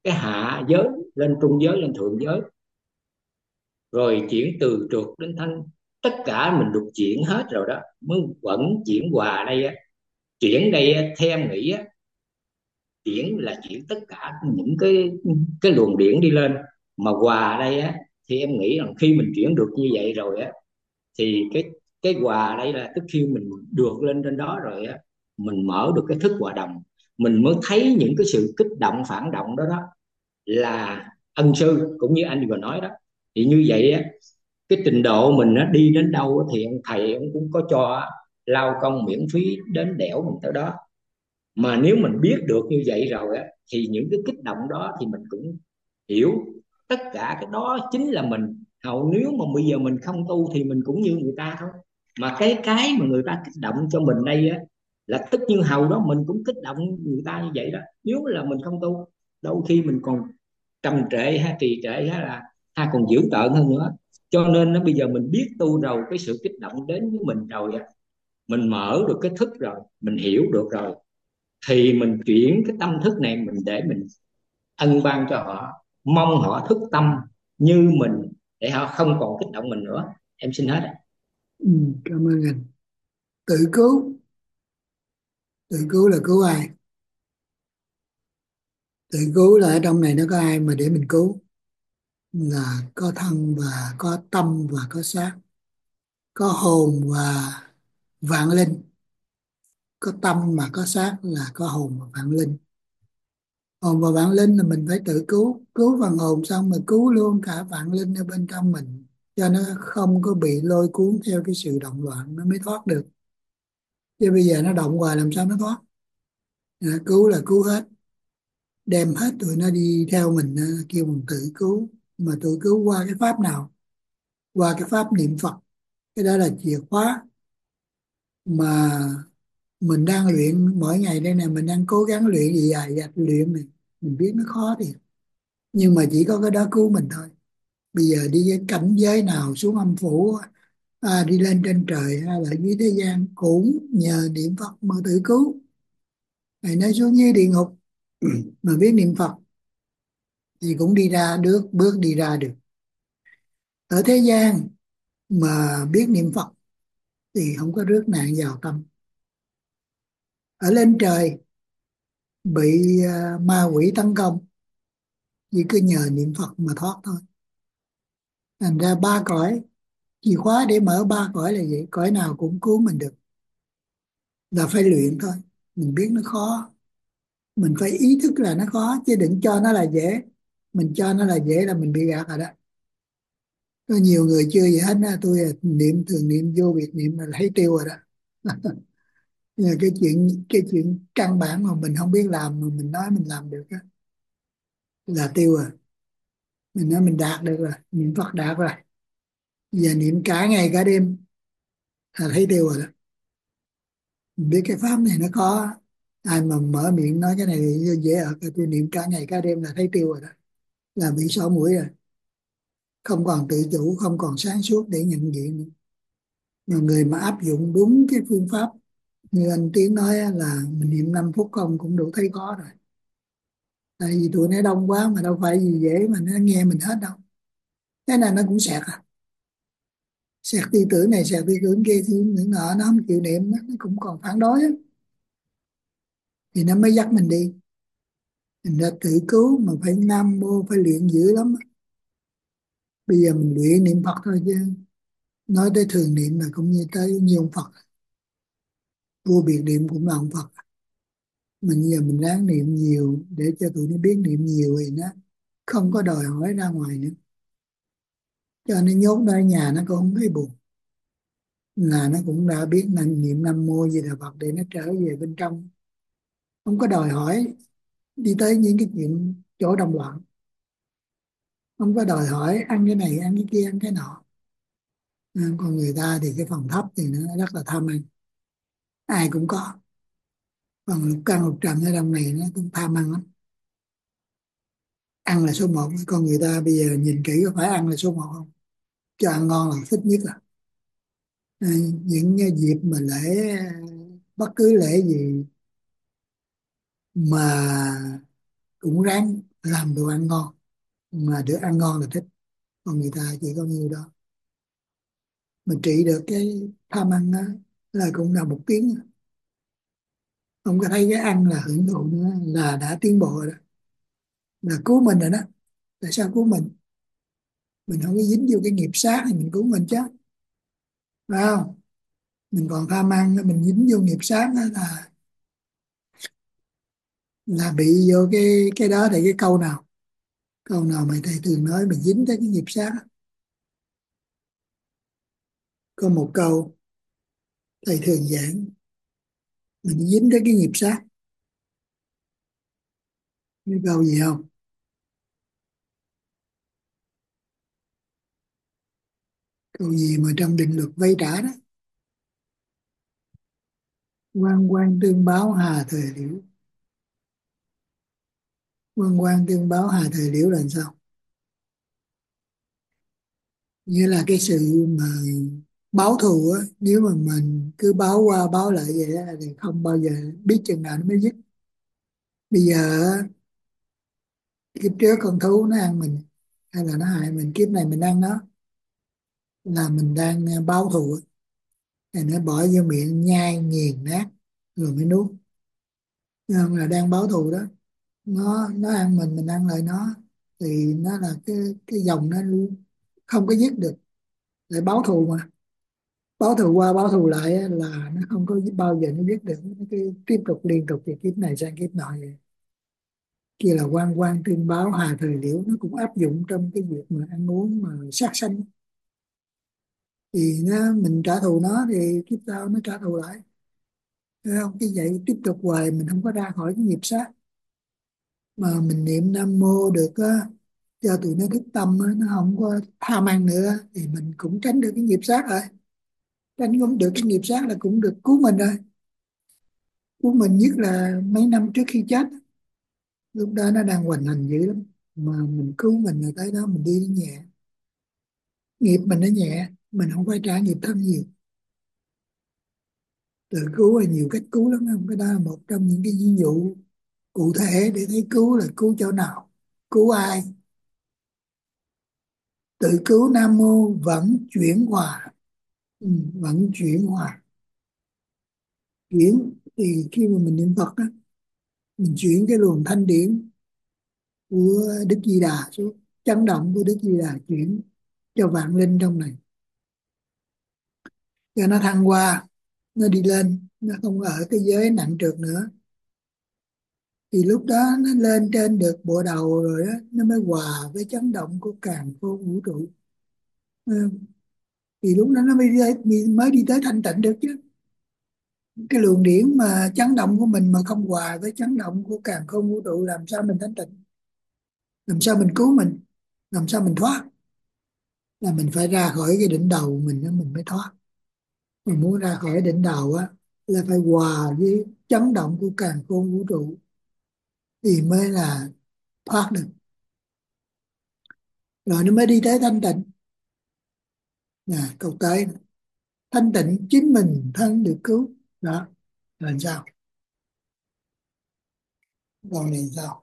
cái hạ giới lên trung giới lên thượng giới, rồi chuyển từ trượt đến thanh, tất cả mình được chuyển hết rồi đó, mới vẫn chuyển hòa đây á. Chuyển đây á, theo em nghĩ á, chuyển là chuyển tất cả những cái cái luồng điển đi lên, mà hòa ở đây á thì em nghĩ rằng khi mình chuyển được như vậy rồi á, thì cái cái hòa ở đây là tức khi mình được lên trên đó rồi á, mình mở được cái thức hòa đồng, mình mới thấy những cái sự kích động phản động đó đó là ân sư, cũng như anh vừa nói đó. Thì như vậy á, cái trình độ mình nó đi đến đâu á, thì ông thầy ông cũng có cho lao công miễn phí đến đẻo mình tới đó. Mà nếu mình biết được như vậy rồi á, thì những cái kích động đó thì mình cũng hiểu tất cả cái đó chính là mình. Hầu nếu mà bây giờ mình không tu thì mình cũng như người ta thôi. Mà cái cái mà người ta kích động cho mình đây á, là tất nhiên hầu đó mình cũng kích động người ta như vậy đó. Nếu là mình không tu, đôi khi mình còn trầm trệ hay trì trệ, hay là hay còn dữ tợn hơn nữa. Cho nên nó bây giờ mình biết tu rồi, cái sự kích động đến với mình rồi á, mình mở được cái thức rồi, mình hiểu được rồi, thì mình chuyển cái tâm thức này mình để mình ân ban cho họ, mong họ thức tâm như mình, để họ không còn kích động mình nữa. Em xin hết. Ừ, cảm ơn anh. Tự cứu, tự cứu là cứu ai? Tự cứu là ở trong này nó có ai mà để mình cứu? Là có thân và có tâm và có xác, có hồn và vạn linh. Có tâm mà có xác là có hồn và vạn linh. Hồn và vạn linh là mình phải tự cứu, cứu phần hồn xong mà cứu luôn cả vạn linh ở bên trong mình, cho nó không có bị lôi cuốn theo cái sự động loạn, nó mới thoát được. Chứ bây giờ nó động hoài làm sao nó thoát. À, cứu là cứu hết, đem hết tụi nó đi theo mình, à, kêu mình tự cứu. Mà tự cứu qua cái pháp nào? Qua cái pháp niệm Phật. Cái đó là chìa khóa mà mình đang luyện mỗi ngày đây nè, mình đang cố gắng luyện gì dài dạch luyện này. Mình biết nó khó thì, nhưng mà chỉ có cái đó cứu mình thôi. Bây giờ đi cái cảnh giới nào, xuống âm phủ, à, đi lên trên trời hay là dưới thế gian, cũng nhờ niệm Phật mà tự cứu. Thầy nói xuống dưới địa ngục mà biết niệm Phật thì cũng đi ra được, bước đi ra được. Ở thế gian mà biết niệm Phật thì không có rước nạn vào tâm. Ở lên trời bị à, ma quỷ tấn công, chỉ cứ nhờ niệm Phật mà thoát thôi. Thành ra ba cõi, chìa khóa để mở ba cõi là vậy, cõi nào cũng cứu mình được, là phải luyện thôi. Mình biết nó khó, mình phải ý thức là nó khó, chứ đừng cho nó là dễ. Mình cho nó là dễ là mình bị gạt rồi đó. Có nhiều người chưa gì hết á, tôi là niệm thường niệm vô biệt niệm là thấy tiêu rồi đó. Nhưng mà cái chuyện cái chuyện căn bản mà mình không biết làm mà mình nói mình làm được á, là tiêu rồi. Mình nói mình đạt được rồi, niệm Phật đạt rồi, giờ niệm cả ngày cả đêm là thấy tiêu rồi đó. Mình biết cái pháp này nó khó, ai mà mở miệng nói cái này thì dễ ở cái tôi niệm cả ngày cả đêm là thấy tiêu rồi đó, là bị sổ mũi rồi, không còn tự chủ, không còn sáng suốt để nhận diện nữa. Mà người mà áp dụng đúng cái phương pháp như anh Tiến nói á, là mình niệm năm phút không cũng đủ thấy khó rồi. Tại vì tụi nó đông quá mà đâu phải gì dễ mà nó nghe mình hết đâu. Thế là nó cũng sẹt à, sẹt tư tưởng này sẹt tư tưởng kia, thì những nọ nó không chịu niệm nó cũng còn phản đối á, thì nó mới dắt mình đi. Mình ra tự cứu mà phải nam mô, phải luyện dữ lắm á. Bây giờ mình luyện niệm Phật thôi chứ nói tới thường niệm là cũng như tới như ông Phật, vô biệt niệm cũng là ông Phật. Mình giờ mình ráng niệm nhiều để cho tụi nó biết niệm nhiều thì nó không có đòi hỏi ra ngoài nữa, cho nên nhốt nó ở nhà nó cũng không thấy buồn, là nó cũng đã biết là niệm Nam Mô Di Đà Phật để nó trở về bên trong, không có đòi hỏi đi tới những cái chuyện chỗ đồng loạn, không có đòi hỏi ăn cái này ăn cái kia ăn cái nọ. À, còn người ta thì cái phần thấp thì nó rất là tham ăn, ai cũng có. Còn lục căn lục trần ở trong này nó cũng tham ăn lắm, ăn là số một. Con người ta bây giờ nhìn kỹ có phải ăn là số một không? Cho ăn ngon là thích nhất. Là à, những cái dịp mà lễ, bất cứ lễ gì mà cũng ráng làm đồ ăn ngon, mà được ăn ngon là thích, còn người ta chỉ có nhiêu đó. Mình trị được cái tham ăn đó là cũng là một tiếng. Không có thấy cái ăn là hưởng thụ nữa là đã tiến bộ rồi đó, là cứu mình rồi đó. Tại sao cứu mình? Mình không có dính vô cái nghiệp sát thì mình cứu mình chứ, phải không? Mình còn tham ăn mình dính vô nghiệp sát đó là là bị vô cái cái đó. Thì cái câu nào câu nào mà thầy thường nói mình dính tới cái nghiệp sát á. Có một câu thầy thường giảng, mình dính tới cái nghiệp sát. Cái câu gì không? Câu gì mà trong định luật vay trả đó: quan quan tương báo hà thời liễu. Quan quan tương báo hà thời liễu là sao? Như là cái sự mà báo thù á, nếu mà mình cứ báo qua báo lại vậy á, thì không bao giờ biết chừng nào nó mới dứt. Bây giờ á, kiếp trước con thú nó ăn mình hay là nó hại mình, kiếp này mình ăn nó, là mình đang à, báo thù á. Thì nó bỏ vô miệng nhai nghiền nát rồi mới nuốt. Nhưng mà là đang báo thù đó. Nó nó ăn mình mình ăn lại nó, thì nó là cái cái dòng nó không có dứt được, lại báo thù mà. Báo thù qua báo thù lại á, là nó không có bao giờ nó dứt được, nó cứ tiếp tục liên tục từ kiếp này sang kiếp nọ vậy. Kia là quan quan tương báo hà thời liễu, nó cũng áp dụng trong cái việc mà ăn uống mà sát sanh. Thì nó mình trả thù nó thì kiếp sau nó trả thù lại, thấy không? Cái vậy tiếp tục hoài, mình không có ra khỏi cái nghiệp sát. Mà mình niệm nam mô được á, cho tụi nó thức tâm á, nó không có tham ăn nữa, thì mình cũng tránh được cái nghiệp sát rồi. Tránh cũng được cái nghiệp sát là cũng được cứu mình rồi. Cứu mình nhất là mấy năm trước khi chết, lúc đó nó đang hoành hành dữ lắm, mà mình cứu mình rồi tới đó mình đi nó nhẹ. Nghiệp mình nó nhẹ, mình không phải trả nghiệp thân nhiều. Tự cứu là nhiều cách cứu lắm, không? Cái đó là một trong những cái ví dụ cụ thể để thấy cứu là cứu chỗ nào, cứu ai. Tự cứu nam mô vẫn chuyển hòa. Ừ, vẫn chuyển hòa. Chuyển thì khi mà mình niệm Phật á, mình chuyển cái luồng thanh điển của Đức Di Đà xuống, chấn động của Đức Di Đà chuyển cho vạn linh trong này, cho nó thăng hoa, nó đi lên, nó không ở cái giới nặng trược nữa. Thì lúc đó nó lên trên được bộ đầu rồi á, nó mới hòa với chấn động của càn khôn vũ trụ. Ừ. Thì lúc đó nó mới đi, mới đi tới thanh tịnh được chứ. Cái luồng điển mà chấn động của mình mà không hòa với chấn động của càn khôn vũ trụ, làm sao mình thanh tịnh, làm sao mình cứu mình, làm sao mình thoát? Là mình phải ra khỏi cái đỉnh đầu mình á, mình mới thoát. Mình muốn ra khỏi đỉnh đầu á, là phải hòa với chấn động của càn khôn vũ trụ thì mới là thoát được, rồi nó mới đi tới thanh tịnh. Nè, câu tới: thanh tịnh chính mình thân được cứu. Đó là sao? Câu này sao?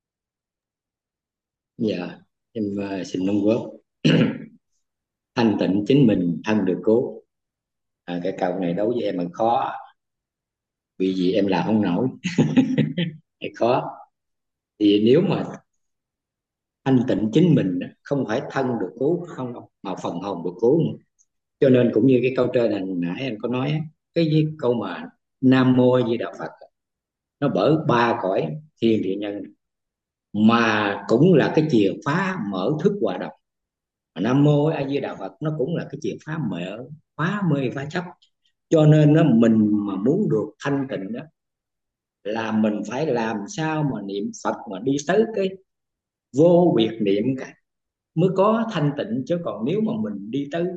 Dạ, em uh, xin nông góp. Thanh tịnh chính mình thân được cứu. À, cái câu này đối với em là khó, vì gì em làm không nổi. Hay khó. Thì nếu mà thanh tịnh chính mình á, không phải thân được cứu không đâu, mà phần hồn được cứu nữa. Cho nên cũng như cái câu trên này nãy em có nói á, cái gì- câu mà Nam Mô A Di Đà Phật, nó bởi ba cõi thiên địa nhân, mà cũng là cái chìa phá mở thức hòa đồng. Nam Mô A Di Đà Phật nó cũng là cái chìa phá mở phá mê phá chấp. Cho nên nó mình mà muốn được thanh tịnh đó, là mình phải làm sao mà niệm Phật mà đi tới cái vô biệt niệm cả, mới có thanh tịnh. Chứ còn nếu mà mình đi tới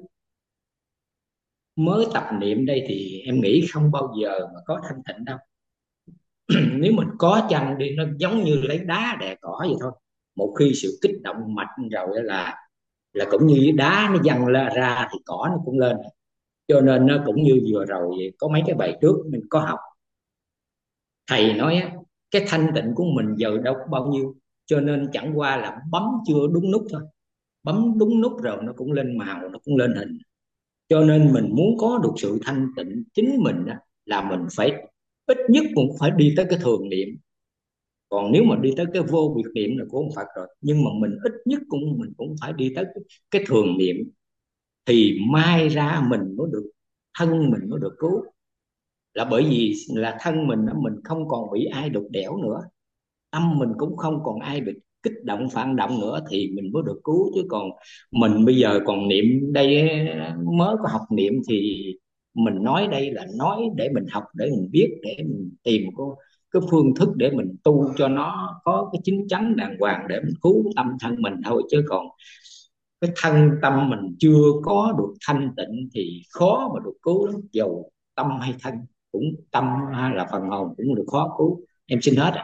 mới tập niệm đây thì em nghĩ không bao giờ mà có thanh tịnh đâu. Nếu mình có chăng đi, nó giống như lấy đá đè cỏ vậy thôi. Một khi sự kích động mạnh rồi đó là là cũng như đá nó văng ra, ra thì cỏ nó cũng lên. Cho nên nó cũng như vừa rồi vậy, có mấy cái bài trước mình có học, thầy nói á, cái thanh tịnh của mình giờ đâu có bao nhiêu, cho nên chẳng qua là bấm chưa đúng nút thôi. Bấm đúng nút rồi nó cũng lên màu, nó cũng lên hình. Cho nên mình muốn có được sự thanh tịnh chính mình á, là mình phải ít nhất cũng phải đi tới cái thường niệm. Còn nếu mà đi tới cái vô biệt niệm là của ông Phật rồi, nhưng mà mình ít nhất cũng mình cũng phải đi tới cái, cái thường niệm, thì mai ra mình mới được, thân mình mới được cứu. Là bởi vì là thân mình mình không còn bị ai đục đẽo nữa, tâm mình cũng không còn ai bị kích động phản động nữa, thì mình mới được cứu. Chứ còn mình bây giờ còn niệm đây, mới có học niệm, thì mình nói đây là nói để mình học, để mình biết, để mình tìm cái, cái phương thức để mình tu cho nó có cái chín chắn đàng hoàng, để mình cứu tâm thân mình thôi. Chứ còn cái thân tâm mình chưa có được thanh tịnh thì khó mà được cứu lắm. Dầu tâm hay thân, cũng tâm hay là phần hồn cũng được khó cứu. Em xin hết ạ.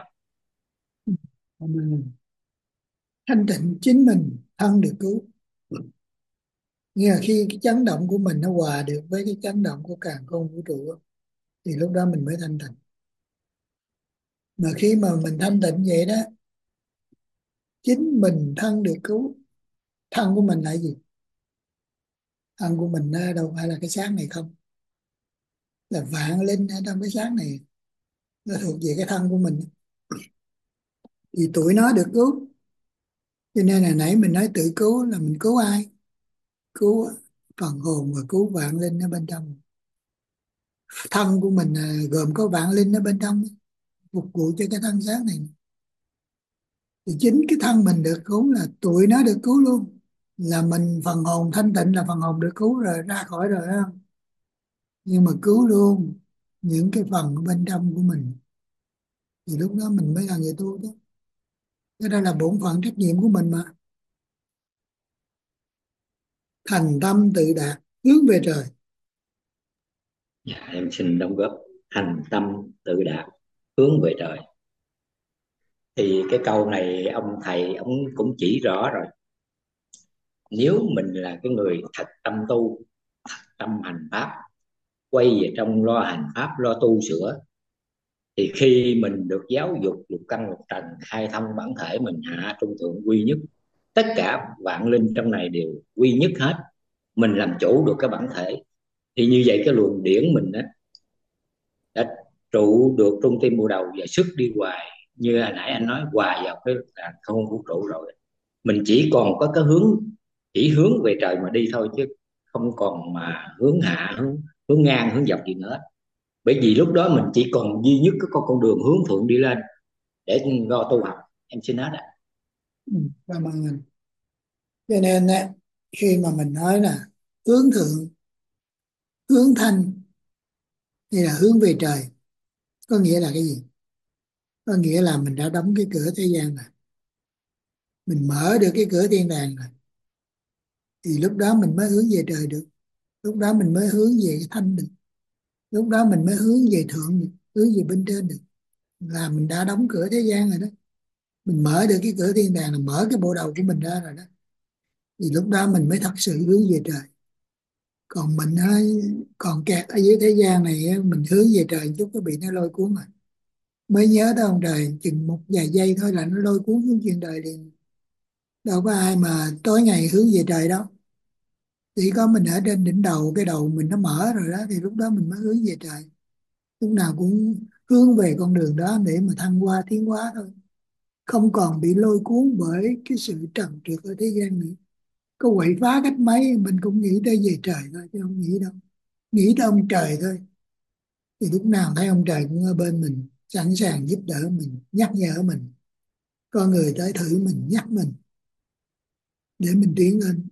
Thanh tịnh chính mình, thân được cứu. Nghĩa là khi cái chấn động của mình nó hòa được với cái chấn động của càn khôn vũ trụ á, thì lúc đó mình mới thanh tịnh. Mà khi mà mình thanh tịnh vậy đó, chính mình thân được cứu. Thân của mình là gì? Thân của mình á, đâu phải là cái xác này không, là vạn linh ở trong cái xác này, nó thuộc về cái thân của mình. Thì tụi nó được cứu, cho nên là nãy mình nói tự cứu là mình cứu ai? Cứu phần hồn và cứu vạn linh ở bên trong. Thân của mình là gồm có vạn linh ở bên trong, phục vụ cho cái thân xác này. Thì chính cái thân mình được cứu là tụi nó được cứu luôn. Là mình phần hồn thanh tịnh là phần hồn được cứu rồi, ra khỏi rồi đó. Nhưng mà cứu luôn những cái phần ở bên trong của mình, thì lúc đó mình mới là người tu chứ. Cái đó là bổn phận trách nhiệm của mình mà. Thành tâm tự đạt, hướng về trời. Dạ, em xin đóng góp. Thành tâm tự đạt, hướng về trời. Thì cái câu này ông thầy ông cũng chỉ rõ rồi. Nếu mình là cái người thật tâm tu, tâm hành pháp, quay về trong lo hành pháp, lo tu sửa, thì khi mình được giáo dục lục căn lục trần, khai thông bản thể mình, hạ trung thượng quy nhất, tất cả vạn linh trong này đều quy nhất hết, mình làm chủ được cái bản thể, thì như vậy cái luồng điển mình đó đã trụ được trung tim bộ đầu và sức đi hoài, như hồi nãy anh nói, hoài vào cái không vũ trụ rồi. Mình chỉ còn có cái hướng, chỉ hướng về trời mà đi thôi, chứ không còn mà hướng hạ, hướng hướng ngang, hướng dọc gì nữa. Bởi vì lúc đó mình chỉ còn duy nhất có con đường hướng thượng đi lên để lo tu học. Em xin hết ạ. Ừ, cảm ơn anh. Cho nên á, khi mà mình nói là hướng thượng, hướng thanh, hay là hướng về trời, có nghĩa là cái gì? Có nghĩa là mình đã đóng cái cửa thế gian rồi, mình mở được cái cửa thiên đàng rồi, thì lúc đó mình mới hướng về trời được. Lúc đó mình mới hướng về cái thanh được. Lúc đó mình mới hướng về thượng được, hướng về bên trên được. Là mình đã đóng cửa thế gian rồi đó. Mình mở được cái cửa thiên đàng là mở cái bộ đầu của mình ra rồi đó. Thì lúc đó mình mới thật sự hướng về trời. Còn mình á, còn kẹt ở dưới thế gian này á, mình hướng về trời chút có bị nó lôi cuốn rồi. Mới nhớ tới ông trời chừng một vài giây thôi là nó lôi cuốn xuống chuyện đời liền. Đâu có ai mà tối ngày hướng về trời đâu. Chỉ có mình ở trên đỉnh đầu, cái đầu mình nó mở rồi đó, thì lúc đó mình mới hướng về trời. Lúc nào cũng hướng về con đường đó để mà thăng hoa tiến hóa thôi, không còn bị lôi cuốn bởi cái sự trần trượt ở thế gian nữa. Có quậy phá cách mấy mình cũng nghĩ tới về trời thôi, chứ không nghĩ đâu. Nghĩ tới ông trời thôi, thì lúc nào thấy ông trời cũng ở bên mình, sẵn sàng giúp đỡ mình, nhắc nhở mình. Có người tới thử mình, nhắc mình để mình tiến lên.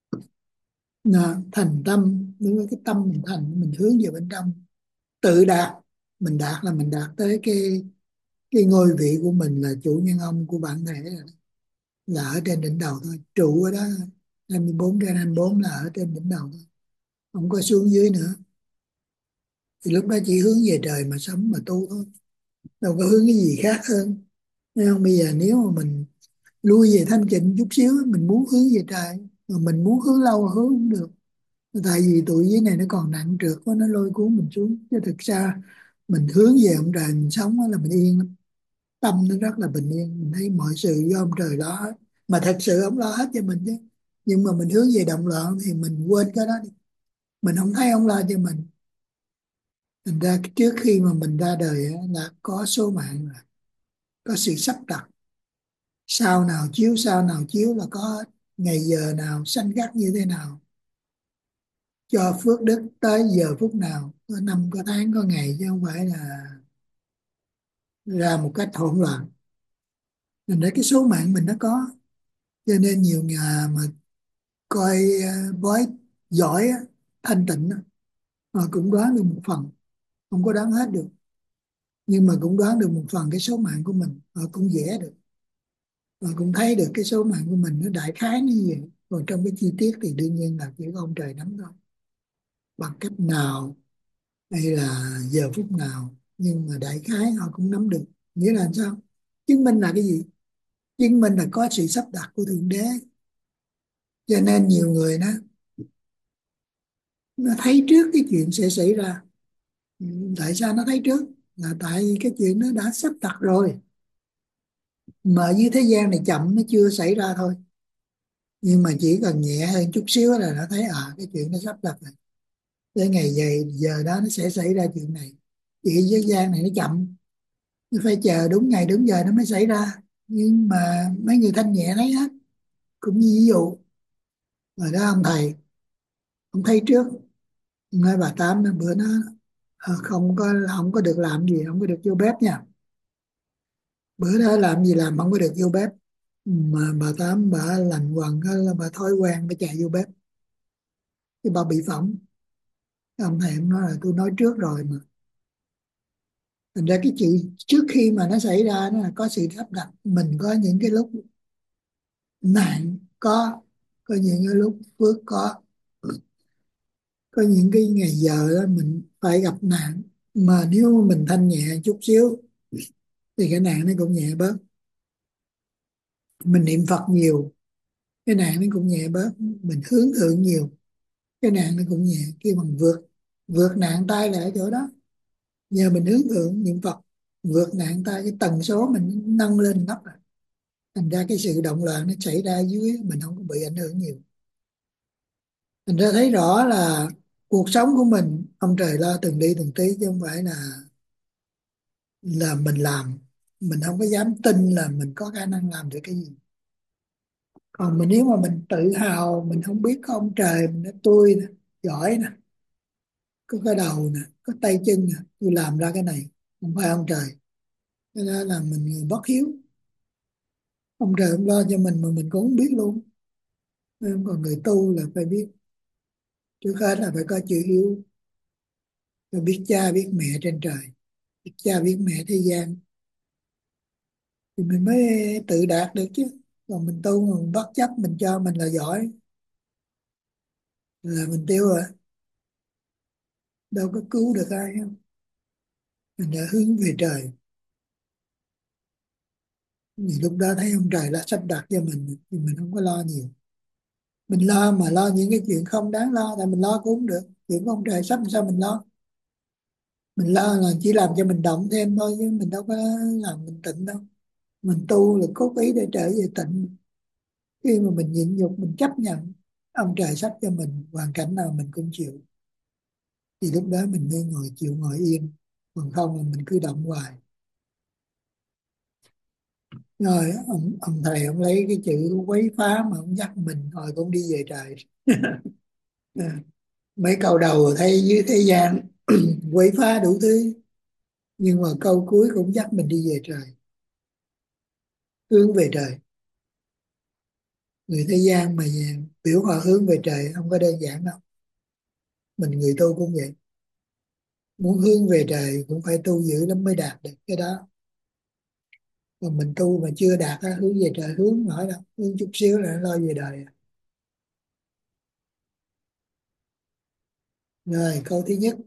Là thành tâm, đúng với cái tâm mình thành, mình hướng về bên trong. Tự đạt, mình đạt là mình đạt tới cái cái ngôi vị của mình là chủ nhân ông của bản thể rồi đó. Là ở trên đỉnh đầu thôi, trụ ở đó. hai mươi bốn trên hai mươi bốn là ở trên đỉnh đầu thôi, không có xuống dưới nữa. Thì lúc đó chỉ hướng về trời mà sống mà tu thôi, đâu có hướng cái gì khác hơn. Thấy không? Bây giờ nếu mà mình lui về thanh tịnh chút xíu, mình muốn hướng về trời, mà mình muốn hướng lâu mà hướng không được. Tại vì tụi dưới này nó còn nặng trược quá, nó lôi cuốn mình xuống. Chứ thực ra mình hướng về ông trời mình sống á là mình yên lắm. tâm nó rất là bình yên, mình thấy mọi sự do ông trời lo hết. Mà thật sự ông lo hết cho mình chứ, nhưng mà mình hướng về động loạn thì mình quên cái đó đi, mình không thấy ông lo cho mình. Thành ra trước khi mà mình ra đời á, là có số mạng rồi, có sự sắp đặt, sao nào chiếu sao nào chiếu là có, ngày giờ nào sanh khắc như thế nào, cho phước đức tới giờ phút nào, có năm có tháng có ngày, chứ không phải là ra một cách hỗn loạn. Mình thấy cái số mạng mình nó có, cho nên nhiều nhà mà coi ờ, bói giỏi á, thanh tịnh á, họ cũng đoán được một phần, không có đoán hết được, nhưng mà cũng đoán được một phần cái số mạng của mình, họ cũng vẽ được, họ cũng thấy được cái số mạng của mình nó đại khái như vậy. Còn trong cái chi tiết thì đương nhiên là chỉ có ông trời nắm thôi, bằng cách nào hay là giờ phút nào, nhưng mà đại khái họ cũng nắm được. Nghĩa là sao? Chứng minh là cái gì? Chứng minh là có sự sắp đặt của Thượng Đế. Cho nên nhiều người đó nó thấy trước cái chuyện sẽ xảy ra. Ừ, tại sao nó thấy trước? Là tại vì cái chuyện nó đã sắp đặt rồi, mà ở dưới thế gian này chậm nó chưa xảy ra thôi, nhưng mà chỉ cần nhẹ hơn chút xíu là đã thấy à cái chuyện nó sắp đặt rồi, tới ngày giờ giờ đó nó sẽ xảy ra chuyện này. Chuyện dưới gian này nó chậm, nó phải chờ đúng ngày đúng giờ nó mới xảy ra, nhưng mà mấy người thanh nhẹ thấy hết. Cũng như ví dụ rồi đó, ông thầy ông thấy trước, nói bà Tám nó bữa nó ờ, không có không có được làm gì, không có được vô bếp nha, bữa đó làm gì làm không có được vô bếp, mà bà Tám bà lành quần á, là bà thói quen bà chạy vô bếp, cái bà bị phỏng. Ông thầy em nói là tôi nói trước rồi mà. Thành ra cái chuyện trước khi mà nó xảy ra nó là có sự sắp đặt. Mình có những cái lúc nạn có có những cái lúc phước có có những cái ngày giờ đó mình phải gặp nạn, mà nếu mà mình thanh nhẹ chút xíu thì cái nạn nó cũng nhẹ bớt. Mình niệm Phật nhiều, cái nạn nó cũng nhẹ bớt. Mình hướng thượng nhiều, cái nạn nó cũng nhẹ. Khi mình vượt vượt nạn tay là ở chỗ đó, nhờ mình hướng thượng niệm Phật, vượt nạn tay, cái tần số mình nâng lên nắp rồi. Thành ra cái sự động loạn nó xảy ra dưới mình không có bị ảnh hưởng nhiều. Thành ra thấy rõ là cuộc sống của mình ông trời lo từng đi từng tí, chứ không phải là là mình làm. Mình không có dám tin là mình có khả năng làm được cái gì. Còn mình nếu mà mình tự hào mình không biết có ông trời mình nói tôi nè, giỏi nè, có cái đầu nè, có tay chân nè, tôi làm ra cái này, không phải ông trời. Cái đó là mình người bất hiếu. Ông trời không lo cho mình mà mình cũng không biết luôn. Nên còn người tu là phải biết, trước hết là phải có chữ hiếu, phải biết cha biết mẹ trên trời, biết cha biết mẹ thế gian, thì mình mới tự đạt được chứ. Còn mình tu mà mình bất chấp mình cho mình là giỏi là mình tiêu rồi, đâu có cứu được ai không. Mình đã hướng về trời thì lúc đó thấy ông trời đã sắp đặt cho mình thì mình không có lo nhiều. Mình lo mà lo những cái chuyện không đáng lo, tại mình lo cũng không được. Chuyện của ông trời sắp sao mình lo. Mình lo là chỉ làm cho mình động thêm thôi, chứ mình đâu có làm mình tịnh đâu. Mình tu là cốt ý để trở về tịnh. Khi mà mình nhịn nhục mình chấp nhận ông trời sắp cho mình hoàn cảnh nào mình cũng chịu, thì lúc đó mình mới ngồi chịu ngồi yên. Còn không là mình cứ động hoài. Rồi ông, ông thầy ông lấy cái chữ quấy phá mà ông dắt mình rồi cũng đi về trời. À, mấy câu đầu thấy dưới thế gian quấy phá đủ thứ, nhưng mà câu cuối cũng dắt mình đi về trời, hướng về trời. Người thế gian mà biểu họ hướng về trời không có đơn giản đâu. Mình người tu cũng vậy, muốn hướng về trời cũng phải tu dữ lắm mới đạt được cái đó. Còn mình tu mà chưa đạt á, hướng về trời hướng nổi đâu, hướng chút xíu là nó lo về đời. Rồi câu thứ nhất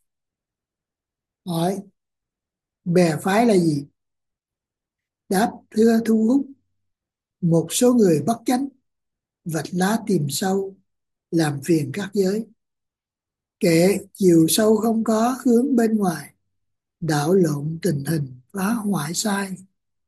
hỏi bè phái là gì? Đáp: thưa thu hút một số người bất chánh, vạch lá tìm sâu, làm phiền các giới. Kệ chiều sâu không có hướng bên ngoài, đảo lộn tình hình phá hoại sai.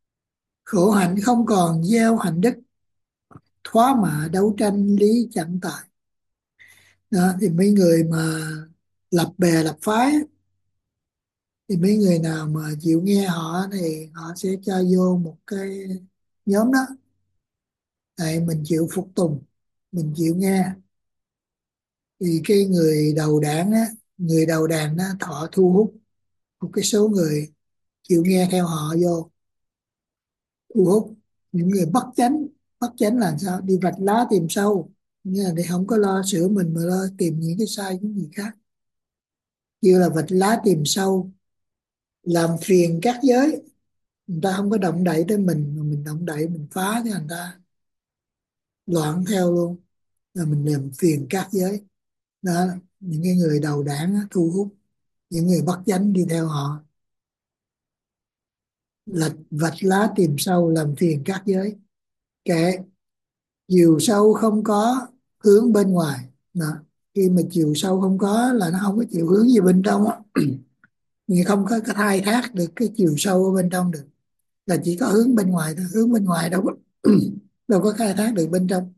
Khổ hạnh không còn gieo hạnh đức, thoá mạ đấu tranh lý chẳng tài. Đó, thì mấy người mà lập bè lập phái á, thì mấy người nào mà chịu nghe họ thì họ sẽ cho vô một cái nhóm đó. Tại mình chịu phục tùng, mình chịu nghe, thì cái người đầu đảng á, người đầu đàn đó họ thu hút một cái số người chịu nghe theo họ vô, thu hút những người bất chánh. Bất chánh là sao? Đi vạch lá tìm sâu, nghĩa là để không có lo sửa mình mà lo tìm những cái sai của người khác, như là vạch lá tìm sâu, làm phiền các giới. Người ta không có động đậy tới mình mà mình động đậy, mình phá cho người ta loạn theo luôn, là mình làm phiền các giới. Đó, những cái người đầu đảng á, thu hút những người bất chánh đi theo họ, lệch vạch lá tìm sâu, làm phiền các giới. Kệ, chiều sâu không có hướng bên ngoài. Đó. Khi mà chiều sâu không có là nó không có chiều hướng gì bên trong á, nhưng không có cái khai thác được cái chiều sâu ở bên trong được, là chỉ có hướng bên ngoài thôi. Hướng bên ngoài đâu có đâu có khai thác được bên trong.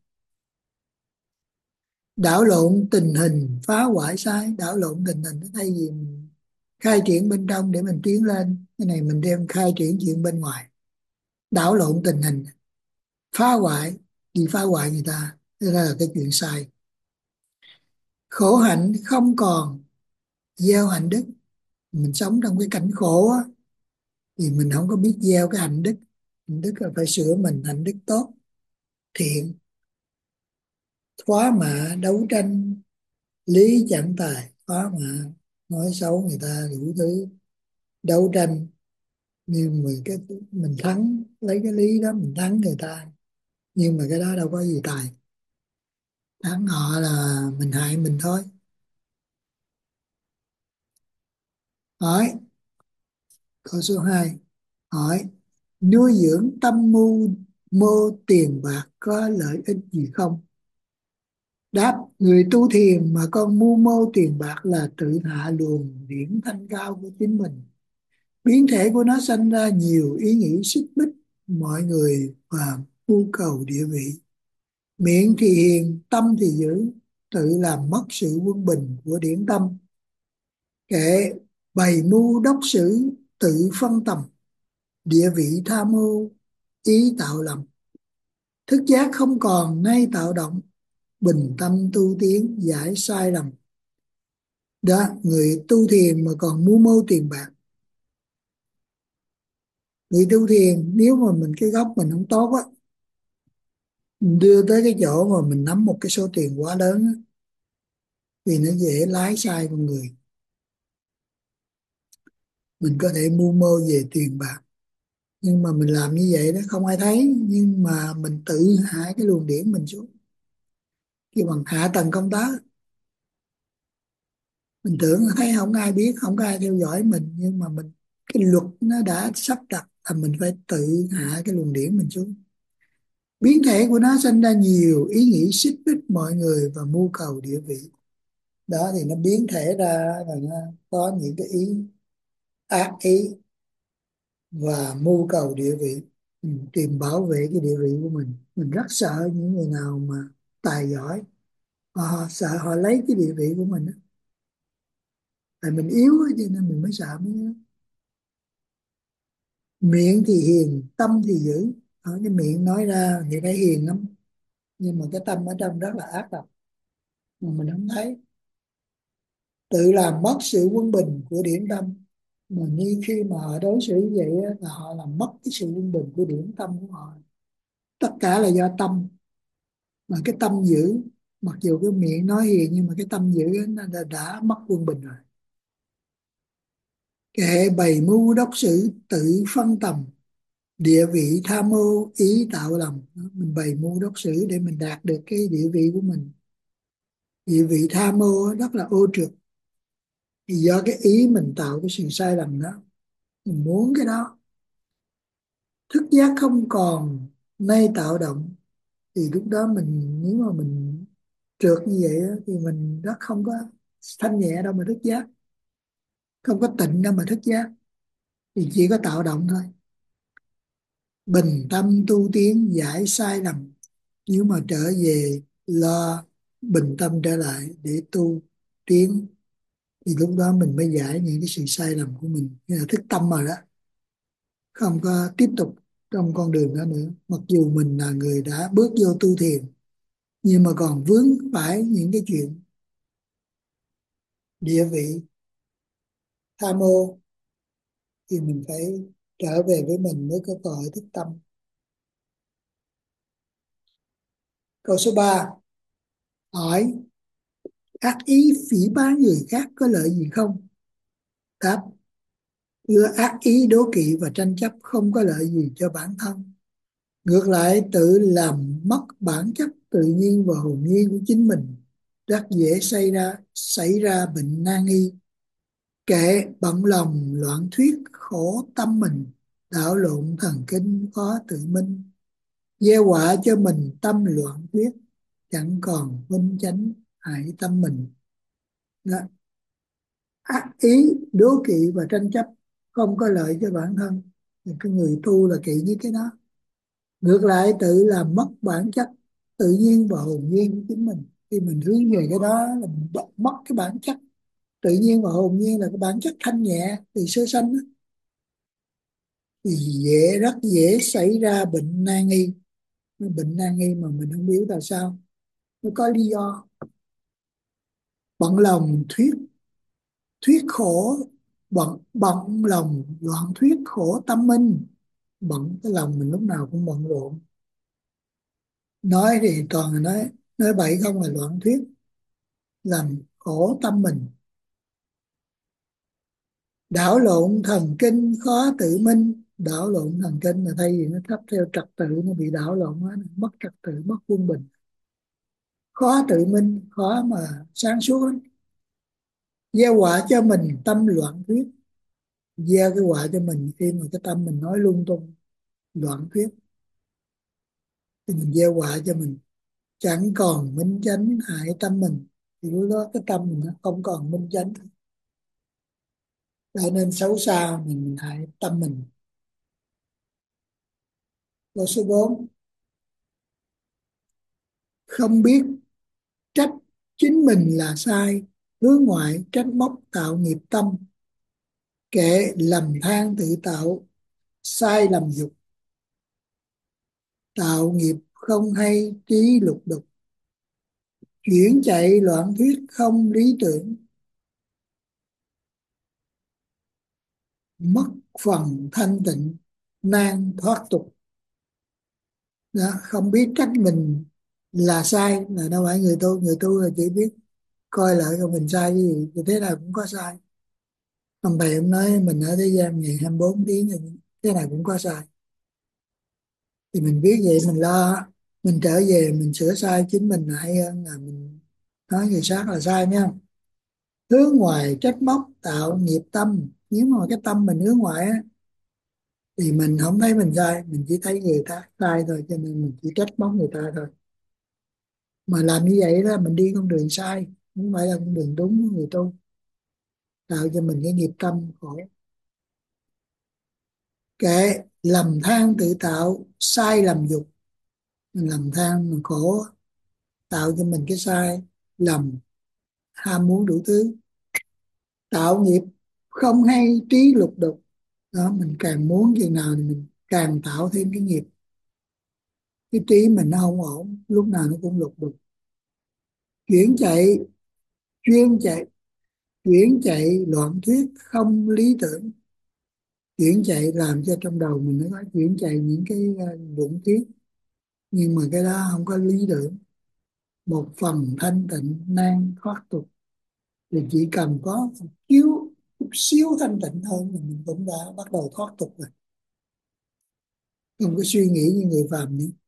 Đảo lộn tình hình phá hoại sai. Đảo lộn tình hình, thay vì mình khai triển bên trong để mình tiến lên, cái này mình đem khai triển chuyện bên ngoài. Đảo lộn tình hình, phá hoại, đi phá hoại người ta, thế là cái chuyện sai. Khổ hạnh không còn gieo hạnh đức. Mình sống trong cái cảnh khổ á, thì mình không có biết gieo cái hạnh đức. Hạnh đức là phải sửa mình, hạnh đức tốt, thiện. Thoá mạ đấu tranh lý chẳng tài. Thoá mạ, nói xấu người ta đủ thứ, đấu tranh, nhưng mà cái mình thắng, lấy cái lý đó mình thắng người ta, nhưng mà cái đó đâu có gì tài. Thắng họ là mình hại mình thôi. Hỏi câu số hai. Hỏi, nuôi dưỡng tâm mưu mô tiền bạc có lợi ích gì không? Đáp, người tu thiền mà con mưu mô tiền bạc là tự hạ luồng điển thanh cao của chính mình. Biến thể của nó sanh ra nhiều ý nghĩ xích mích mọi người và mưu cầu địa vị. Miệng thì hiền, tâm thì dữ, tự làm mất sự quân bình của điển tâm. Kệ, bày mưu đốc xử, tự phân tầm, địa vị tham mưu, ý tạo lầm. Thức giác không còn nay tạo động, bình tâm tu tiến giải sai lầm. Đó, người tu thiền mà còn mưu mô tiền bạc. Người tu thiền nếu mà mình cái gốc mình không tốt á, mình đưa tới cái chỗ mà mình nắm một cái số tiền quá lớn á, thì nó dễ lái sai con người. Mình có thể mưu mô về tiền bạc, nhưng mà mình làm như vậy đó không ai thấy, nhưng mà mình tự hạ cái luồng điển mình xuống. Khi bằng hạ tầng công tác, mình tưởng là thấy không ai biết, không có ai theo dõi mình, nhưng mà mình, cái luật nó đã sắp đặt là mình phải tự hạ cái luồng điển mình xuống. Biến thể của nó sinh ra nhiều ý nghĩ xích mích mọi người và mưu cầu địa vị. Đó, thì nó biến thể ra là nó có những cái ý ác ý và mưu cầu địa vị. Mình tìm bảo vệ cái địa vị của mình. Mình rất sợ những người nào mà tài giỏi, họ sợ họ lấy cái địa vị của mình á. Tại mình yếu á, cho nên mình mới sợ mấy cái đó. Miệng thì hiền, tâm thì dữ. Ở cái miệng nói ra thì thấy hiền lắm, nhưng mà cái tâm ở trong rất là ác độc, mà mình không thấy. Tự làm mất sự quân bình của điển tâm. Mà như khi mà họ đối xử như vậy á, là họ làm mất cái sự quân bình của điển tâm của họ. Tất cả là do tâm. Mà cái tâm dữ, mặc dù cái miệng nói hiền nhưng mà cái tâm dữ á, nó đã, đã mất quân bình rồi. Kệ bày mưu đốc xử, tự phân tầm, địa vị tham mưu, ý tạo lầm. Mình bày mưu đốc xử để mình đạt được cái địa vị của mình. Địa vị tham mưu rất là ô trượt, thì do cái ý mình tạo cái sự sai lầm đó, mình muốn cái đó. Thức giác không còn nay tạo động, thì lúc đó mình, nếu mà mình trượt như vậy á, thì mình rất không có thanh nhẹ đâu mà thức giác, không có tịnh đâu mà thức giác, thì chỉ có tạo động thôi. bình tâm tu tiến giải sai lầm. Nếu mà trở về lo bình tâm trở lại để tu tiến thì lúc đó mình mới giải những cái sự sai lầm của mình, nghĩa là thức tâm rồi đó, không có tiếp tục trong con đường đó nữa. Mặc dù mình là người đã bước vô tu thiền nhưng mà còn vướng phải những cái chuyện địa vị tham ô thì mình phải trở về với mình mới có cơ hội thức tâm. Câu số ba hỏi: ác ý phỉ báng người khác có lợi gì không? Đáp: ưa ác ý đố kỵ và tranh chấp không có lợi gì cho bản thân, ngược lại tự làm mất bản chất tự nhiên và hồn nhiên của chính mình, rất dễ xảy ra xảy ra bệnh nan y. Kệ bận lòng loạn thuyết khổ tâm mình, đảo lộn thần kinh khó tự minh, gieo họa cho mình tâm loạn thuyết, chẳng còn minh chánh hại tâm mình. Đó. Ác ý đố kỵ và tranh chấp không có lợi cho bản thân, thì cái người tu là kỵ với cái đó, ngược lại tự làm mất bản chất tự nhiên và hồn nhiên của chính mình. Khi mình hướng về cái đó là mình mất cái bản chất tự nhiên và hồn nhiên, là cái bản chất thanh nhẹ từ sơ sanh đó. Thì dễ rất dễ xảy ra bệnh nan y. Bệnh nan y mà mình không biết là sao, nó có lý do. Bận lòng thuyết thuyết khổ, bận bận lòng loạn thuyết khổ tâm minh. Bận cái lòng mình lúc nào cũng bận rộn, nói thì toàn là nói nói bậy không, là loạn thuyết, làm khổ tâm mình. Đảo lộn thần kinh khó tự minh. Đảo lộn thần kinh là thay vì nó thấp theo trật tự, nó bị đảo lộn đó, mất trật tự, mất quân bình, khó tự minh, khó mà sáng suốt lắm. Gieo họa cho mình tâm loạn thuyết, gieo cái họa cho mình khi mà cái tâm mình nói lung tung loạn thuyết thì mình gieo họa cho mình, chẳng còn minh chánh hại tâm mình. Thì lúc đó cái tâm mình nó không còn minh chánh, trở nên xấu xa, mình, mình hại tâm mình. Câu số bốn: không biết trách chính mình là sai, hướng ngoại trách móc tạo nghiệp tâm, kệ lầm than tự tạo, sai lầm dục, tạo nghiệp không hay trí lục đục, chuyển chạy loạn thuyết không lý tưởng, mất phần thanh tịnh nan thoát tục. Đó, không biết trách mình là sai là đâu phải người tu. Người tu là chỉ biết coi lại của mình sai cái gì thì thế nào cũng có sai. Ông thầy ông nói mình ở thế gian ngày hai mươi bốn tiếng thì thế nào cũng có sai, thì mình biết vậy mình lo, mình trở về mình sửa sai chính mình là hay hơn là mình nói người khác là sai nha. Hướng ngoài trách móc tạo nghiệp tâm. Nếu mà cái tâm mình hướng ngoại á thì mình không thấy mình sai, mình chỉ thấy người ta sai thôi, cho nên mình chỉ trách móc người ta thôi. Mà làm như vậy đó mình đi con đường sai, không phải là con đường đúng của người tu, tạo cho mình cái nghiệp tâm khổ. Kệ lầm than tự tạo, sai lầm dục. Mình lầm than mình khổ, tạo cho mình cái sai lầm, ham muốn đủ thứ, tạo nghiệp không hay trí lục đục. Đó, mình càng muốn chừng nào thì mình càng tạo thêm cái nghiệp, cái trí mình nó không ổn, lúc nào nó cũng lục đục. Chuyển chạy chuyên chạy chuyển chạy loạn thuyết không lý tưởng. Chuyển chạy làm cho trong đầu mình nó có chuyển chạy những cái ờ, luận thuyết, nhưng mà cái đó không có lý tưởng. Một phần thanh tịnh nan thoát tục, thì chỉ cần có một xíu chút xíu thanh tịnh hơn thì mình cũng đã bắt đầu thoát tục rồi, không có suy nghĩ như người phàm nữa.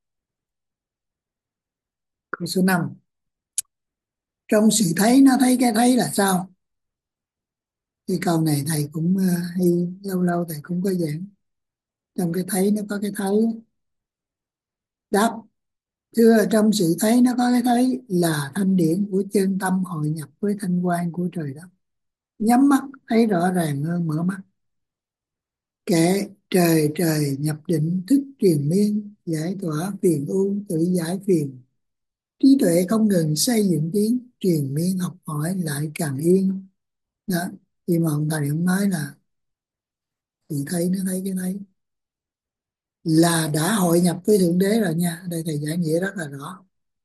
Câu số năm: trong sự thấy nó thấy cái thấy là sao? Cái câu này thầy cũng ờ, hay lâu lâu thầy cũng có giảng. Trong cái thấy nó có cái thấy. Đáp: thưa, trong sự thấy nó có cái thấy là thanh điển của chân tâm hội nhập với thanh quan của trời đất, nhắm mắt thấy rõ ràng hơn mở mắt. Kẻ trời trời nhập định thức triền miên, giải tỏa phiền ưu tự giải phiền. Trí tuệ không ngừng xây dựng tiến, triền miên học hỏi lại càng yên. Đó, thì mà ông thầy ông nói là thì thấy nó thấy cái thấy là đã hội nhập với Thượng Đế rồi nha. Đây thầy giải nghĩa rất là rõ.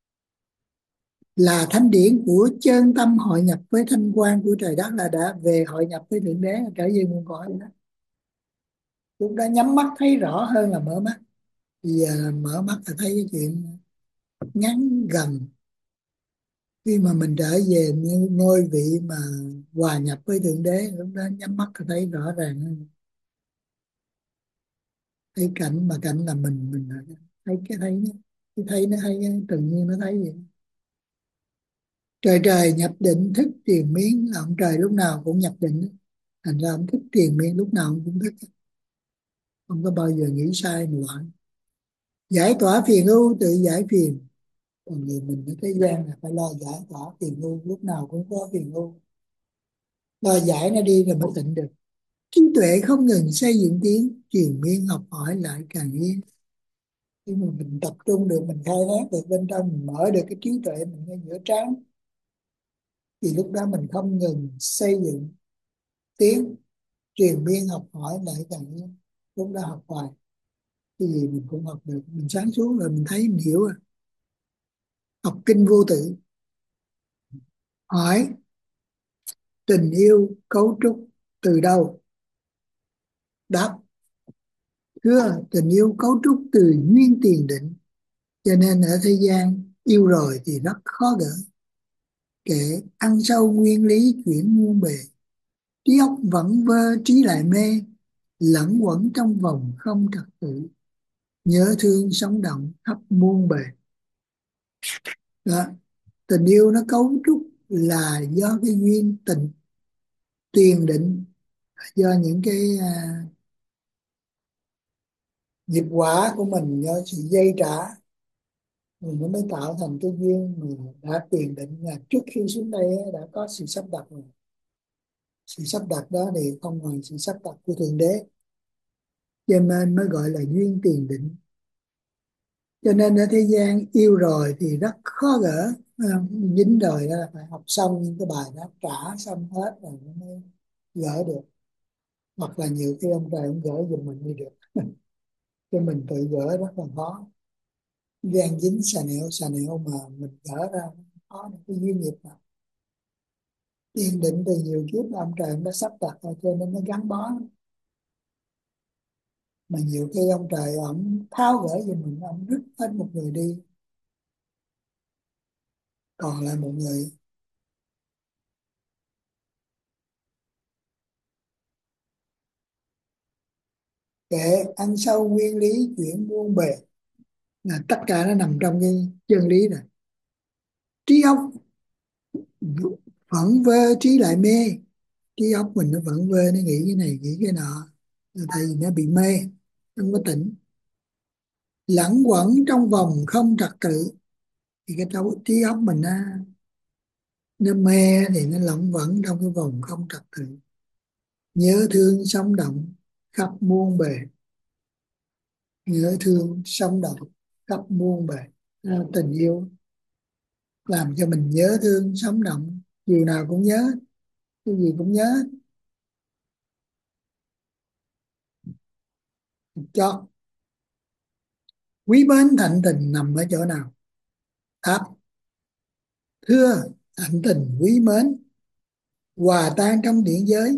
Là thánh điển của chân tâm hội nhập với thanh quan của trời đất, là đã về hội nhập với Thượng Đế, trở về nguồn cội đó. Lúc đó nhắm mắt thấy rõ hơn là mở mắt. Bây giờ mở mắt là thấy cái chuyện ngắn gần. Khi mà mình trở về như ngôi vị mà hòa nhập với Thượng Đế, lúc đó nhắm mắt là thấy rõ ràng hơn. Thấy cảnh mà cảnh là mình mình là thấy cái thấy nó cái thấy nó thấy tự nhiên nó thấy vậy. Trời trời nhập định thức triền miên, là ông trời lúc nào cũng nhập định, thành ra ông thức triền miên lúc nào ông cũng thức, không có bao giờ nghĩ sai mà loạn. Giải tỏa phiền ưu tự giải phiền. Còn người mình ở thế gian là phải lo giải tỏa phiền ưu, lúc nào cũng có phiền ưu, lo giải nó đi rồi mới tịnh được. Trí tuệ không ngừng xây dựng tiến, triền miên học hỏi lại càng yên. Khi mà mình tập trung được, mình khai thác được bên trong, mình mở được cái trí tuệ mình ngay giữa trán, thì lúc đó mình không ngừng xây dựng tiến, triền miên học hỏi lại càng yên. Lúc đó học hoài, cái gì mình cũng học được, mình sáng suốt rồi mình thấy mình hiểu rồi. Học kinh vô tự. Hỏi tình yêu cấu trúc từ đâu? Đáp, thưa, tình yêu cấu trúc từ duyên tiền định, cho nên ở thế gian yêu rồi thì rất khó gỡ. Kệ ăn sâu nguyên lý chuyển muôn bề, trí óc vẫn vơ trí lại mê, lẫn quẩn trong vòng không trật tự, nhớ thương sống động khắp muôn bề. Đó. Tình yêu nó cấu trúc là do cái duyên tình tiền định, do những cái à, nghiệp quả của mình, do sự dây trả, mình nó mới tạo thành cái duyên mà đã tiền định, là trước khi xuống đây á, đã có sự sắp đặt rồi. Sự sắp đặt đó thì không ngoài sự sắp đặt của Thượng Đế, cho nên mới gọi là duyên tiền định. Cho nên ở thế gian yêu rồi thì rất khó gỡ. Phải không? Dính rồi đó là phải học xong những cái bài đó, trả xong hết rồi nó mới gỡ được. Hoặc là nhiều khi ông trời ông gỡ giùm mình đi được, cho mình tự gỡ rất là khó. Gan dính xà nẹo xà nẹo mà mình gỡ ra khó, cái duyên nghiệp mà tiền định từ nhiều kiếp là ông trời ông đã sắp đặt rồi, cho nên nó gắn bó. Mà nhiều khi ông trời ông tháo gỡ giùm mình, ông rứt hết một người đi, còn lại một người. Kệ ăn sâu nguyên lý chuyển muôn bề, là tất cả nó nằm trong cái chân lý này. Trí óc vẫn vơ trí lại mê, trí óc mình nó vẫn vơ, nó nghĩ cái này nghĩ cái nọ, tại vì nó bị mê, không có tỉnh, lẳng quẩn trong vòng không trật tự. Thì cái đầu trí óc mình nó, nó mê thì nó lẩn quẩn trong cái vòng không trật tự, nhớ thương sống động khắp muôn bề. Nhớ thương sống động khắp muôn bề. À, tình yêu làm cho mình nhớ thương sống động, điều nào cũng nhớ, cái gì cũng nhớ. Cho quý mến thạnh tình nằm ở chỗ nào? Đáp, thưa, thạnh tình quý mến hòa tan trong điển giới,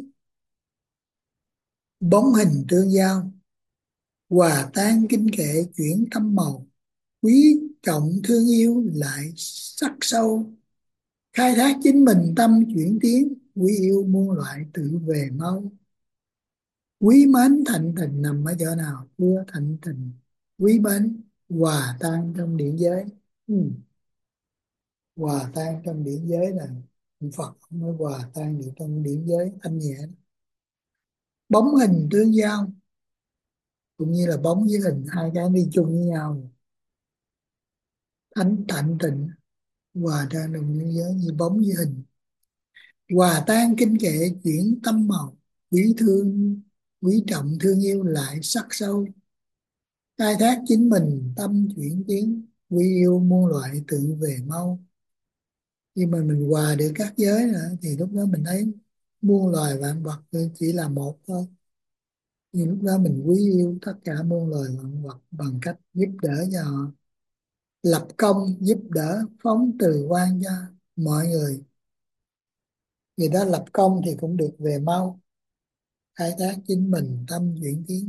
bóng hình tương giao, hòa tan kinh kệ chuyển tâm màu, quý trọng thương yêu lại sắc sâu, khai thác chính mình tâm chuyển tiến, quý yêu muôn loại tự về mau. Quý mến thạnh tình nằm ở chỗ nào? Thưa, thạnh tình quý mến hòa tan trong điển giới. Ừ. Hòa tan trong điển giới là Phật mới hòa tan được trong điển giới thanh nhẹ. Bóng hình tương giao, cũng như là bóng với hình, hai cái đi chung với nhau. Thánh thạnh tịnh hòa tan đồng điển giới như bóng với hình, hòa tan kinh kệ chuyển tâm màu, quý thương quý trọng thương yêu lại sắc sâu, khai thác chính mình tâm chuyển tiến, quý yêu muôn loại tự về mau. Khi mà mình hòa được các giới nữa, thì lúc đó mình thấy muôn loài vạn vật chỉ là một thôi. Nhưng lúc đó mình quý yêu tất cả muôn loài vạn vật bằng cách giúp đỡ cho họ, lập công giúp đỡ phóng từ quan cho mọi người. Người đó lập công thì cũng được về mau, khai thác chính mình tâm chuyển tiến.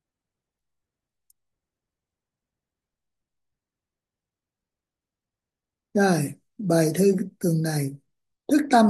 Rồi, bài thư tuần này, thức tâm.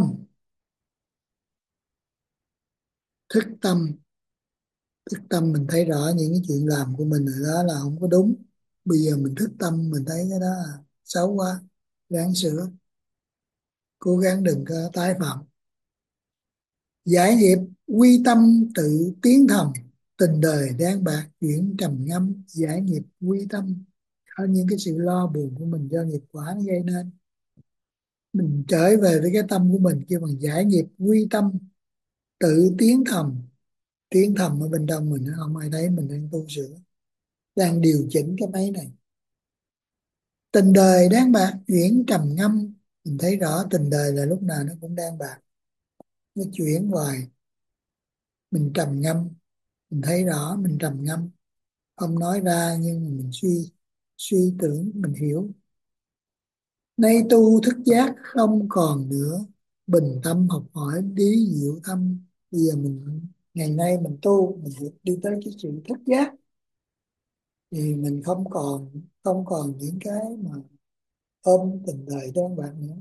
Thức tâm, thức tâm mình thấy rõ những cái chuyện làm của mình ở đó là không có đúng. Bây giờ mình thức tâm mình thấy cái đó là xấu quá, ráng sửa, cố gắng đừng có tái phạm. Giải nghiệp, quy tâm tự tiến thầm, tình đời đang bạc chuyển trầm ngâm. Giải nghiệp quy tâm, có những cái sự lo buồn của mình do nghiệp quả nó gây nên. Mình trở về với cái tâm của mình, kêu bằng giải nghiệp quy tâm tự tiến thầm. Tiến thầm ở bên trong mình, không ai thấy mình đang tu sửa, đang điều chỉnh cái máy này. Tình đời đang bạc chuyển trầm ngâm, mình thấy rõ tình đời là lúc nào nó cũng đang bạc, nó chuyển hoài. Mình trầm ngâm, mình thấy rõ mình trầm ngâm, không nói ra nhưng mà mình suy suy tưởng, mình hiểu. Nay tu thức giác không còn nữa, bình tâm học hỏi lý diệu thâm. Bây giờ mình, ngày nay mình tu, mình đi tới cái sự thức giác, thì mình không còn không còn những cái mà ôm tình đời đơn bạc nữa.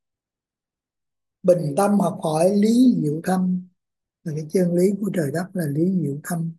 Bình tâm học hỏi lý diệu thâm, là cái chân lý của trời đất là lý diệu thâm.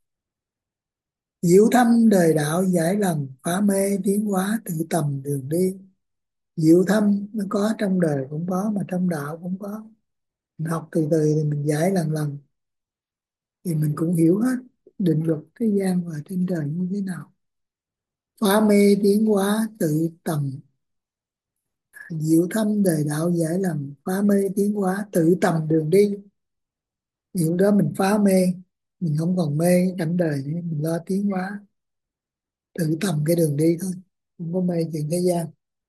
Diệu thâm đời đạo giải lầm, phá mê tiến hóa tự tầm đường đi. Diệu thâm nó có trong đời cũng có, mà trong đạo cũng có. Mình học từ từ thì mình giải lần lần, thì mình cũng hiểu hết định luật thế gian và trên trời như thế nào. Phá mê tiến hóa tự tầm, diệu thâm đời đạo giải lầm, phá mê tiến hóa tự tầm đường đi. Điều đó mình phá mê, mình không còn mê cảnh đời nữa, mình lo tiến hóa, tự tầm cái đường đi thôi, không có mê chuyện thế gian.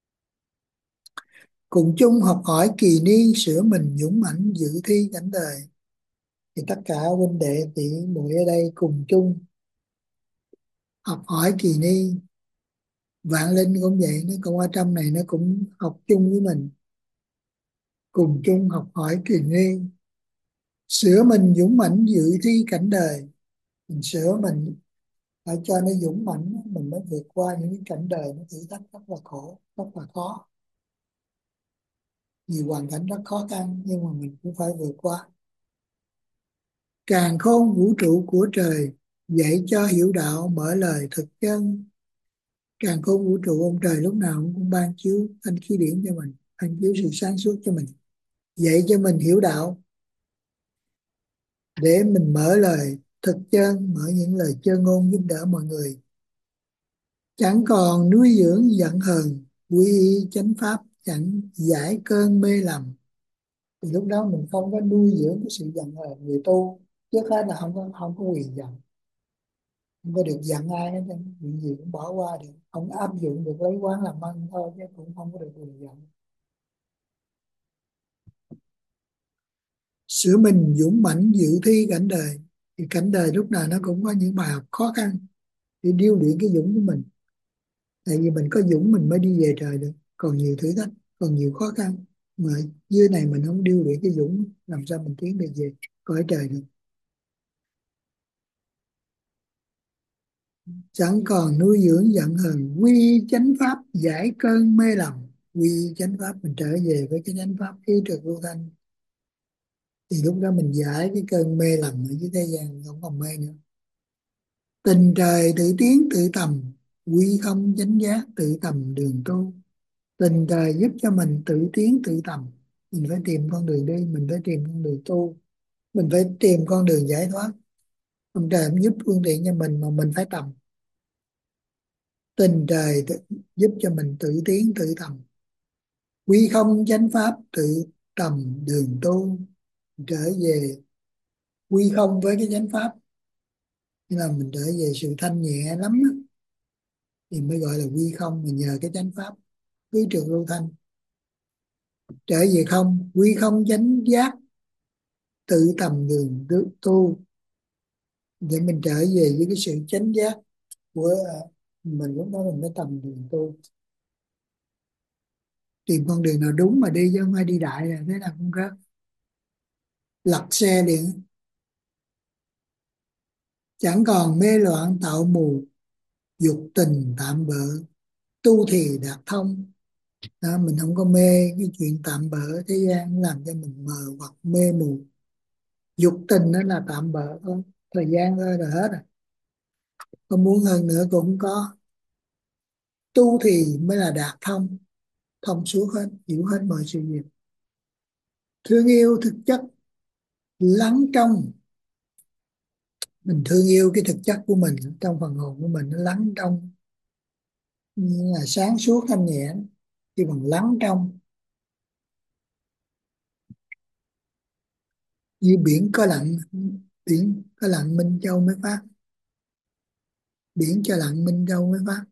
Cùng chung học hỏi kỳ ni, sửa mình dũng mãnh dự thi cảnh đời. Thì tất cả huynh đệ tỷ muội ở đây cùng chung học hỏi kỳ ni. Vạn linh cũng vậy, nó cũng ở trong này, nó cũng học chung với mình. Cùng chung học hỏi kỳ ni, sửa mình dũng mãnh dự thi cảnh đời. Mình sửa mình phải cho nó dũng mãnh, mình mới vượt qua những cái cảnh đời nó thử thách rất là khổ, rất là khó. Nhiều hoàn cảnh rất khó khăn nhưng mà mình cũng phải vượt qua. Càn khôn vũ trụ của trời, dạy cho hiểu đạo mở lời thực chân. Càn khôn vũ trụ ông trời lúc nào cũng ban chiếu thanh khí điển cho mình, ban chiếu sự sáng suốt cho mình, dạy cho mình hiểu đạo để mình mở lời thực chân, mở những lời chân ngôn giúp đỡ mọi người. Chẳng còn nuôi dưỡng giận hờn, quy y chánh pháp, chẳng giải cơn mê lầm. Thì lúc đó mình không có nuôi dưỡng cái sự giận hờn. Người tu trước hết là không có không có quyền giận, không có được giận ai hết trơn, chuyện gì cũng bỏ qua được, không áp dụng được, lấy quán làm ăn thôi, chứ cũng không có được quyền giận. Sửa mình dũng mãnh dự thi cảnh đời, thì cảnh đời lúc nào nó cũng có những bài học khó khăn để điêu luyện cái dũng của mình. Tại vì mình có dũng mình mới đi về trời được, còn nhiều thử thách, còn nhiều khó khăn, mà dưới này mình không điêu luyện cái dũng, làm sao mình tiến được về cõi trời được. Chẳng còn nuôi dưỡng giận hờn, quy chánh pháp giải cơn mê lầm. Quy chánh pháp, mình trở về với cái chánh pháp ý trực vô thanh, thì lúc đó mình giải cái cơn mê lầm ở dưới thế gian, không còn mê nữa. Tình trời tự tiến tự tầm, quy không chánh giác tự tầm đường tu. Tình trời giúp cho mình tự tiến tự tầm, mình phải tìm con đường đi, mình phải tìm con đường tu, mình phải tìm con đường giải thoát. Ông trời không giúp phương tiện cho mình mà mình phải tầm. Tình trời tự, giúp cho mình tự tiến tự tầm, quy không chánh pháp tự tầm đường tu. Trở về quy không với cái chánh pháp, Nghĩa là mình trở về sự thanh nhẹ lắm á, thì mới gọi là quy không. Mà nhờ cái chánh pháp cứ trường lưu thanh trở về không, quy không chánh giác, tự tầm đường tu tu, để mình trở về với cái sự chánh giác của à, mình. Lúc đó mình mới tầm đường tu, tìm con đường nào đúng mà đi, chứ không ai đi đại là thế nào cũng rớt, lật xe liền. Chẳng còn mê loạn tạo mù, dục tình tạm bợ, tu thì đạt thông. Đó, mình không có mê cái chuyện tạm bợ thế gian làm cho mình mờ hoặc mê mù. Dục tình nó là tạm bợ thôi, thời gian thôi là hết rồi, có muốn hơn nữa cũng không có. Tu thì mới là đạt thông, thông suốt hết, hiểu hết mọi sự việc. Thương yêu thực chất lắng trong, mình thương yêu cái thực chất của mình, trong phần hồn của mình nó lắng trong, như là sáng suốt thanh nhẹ, chứ bằng lắng trong. Như biển có lặng, biển có lặng minh châu mới phát, biển cho lặng minh châu mới phát.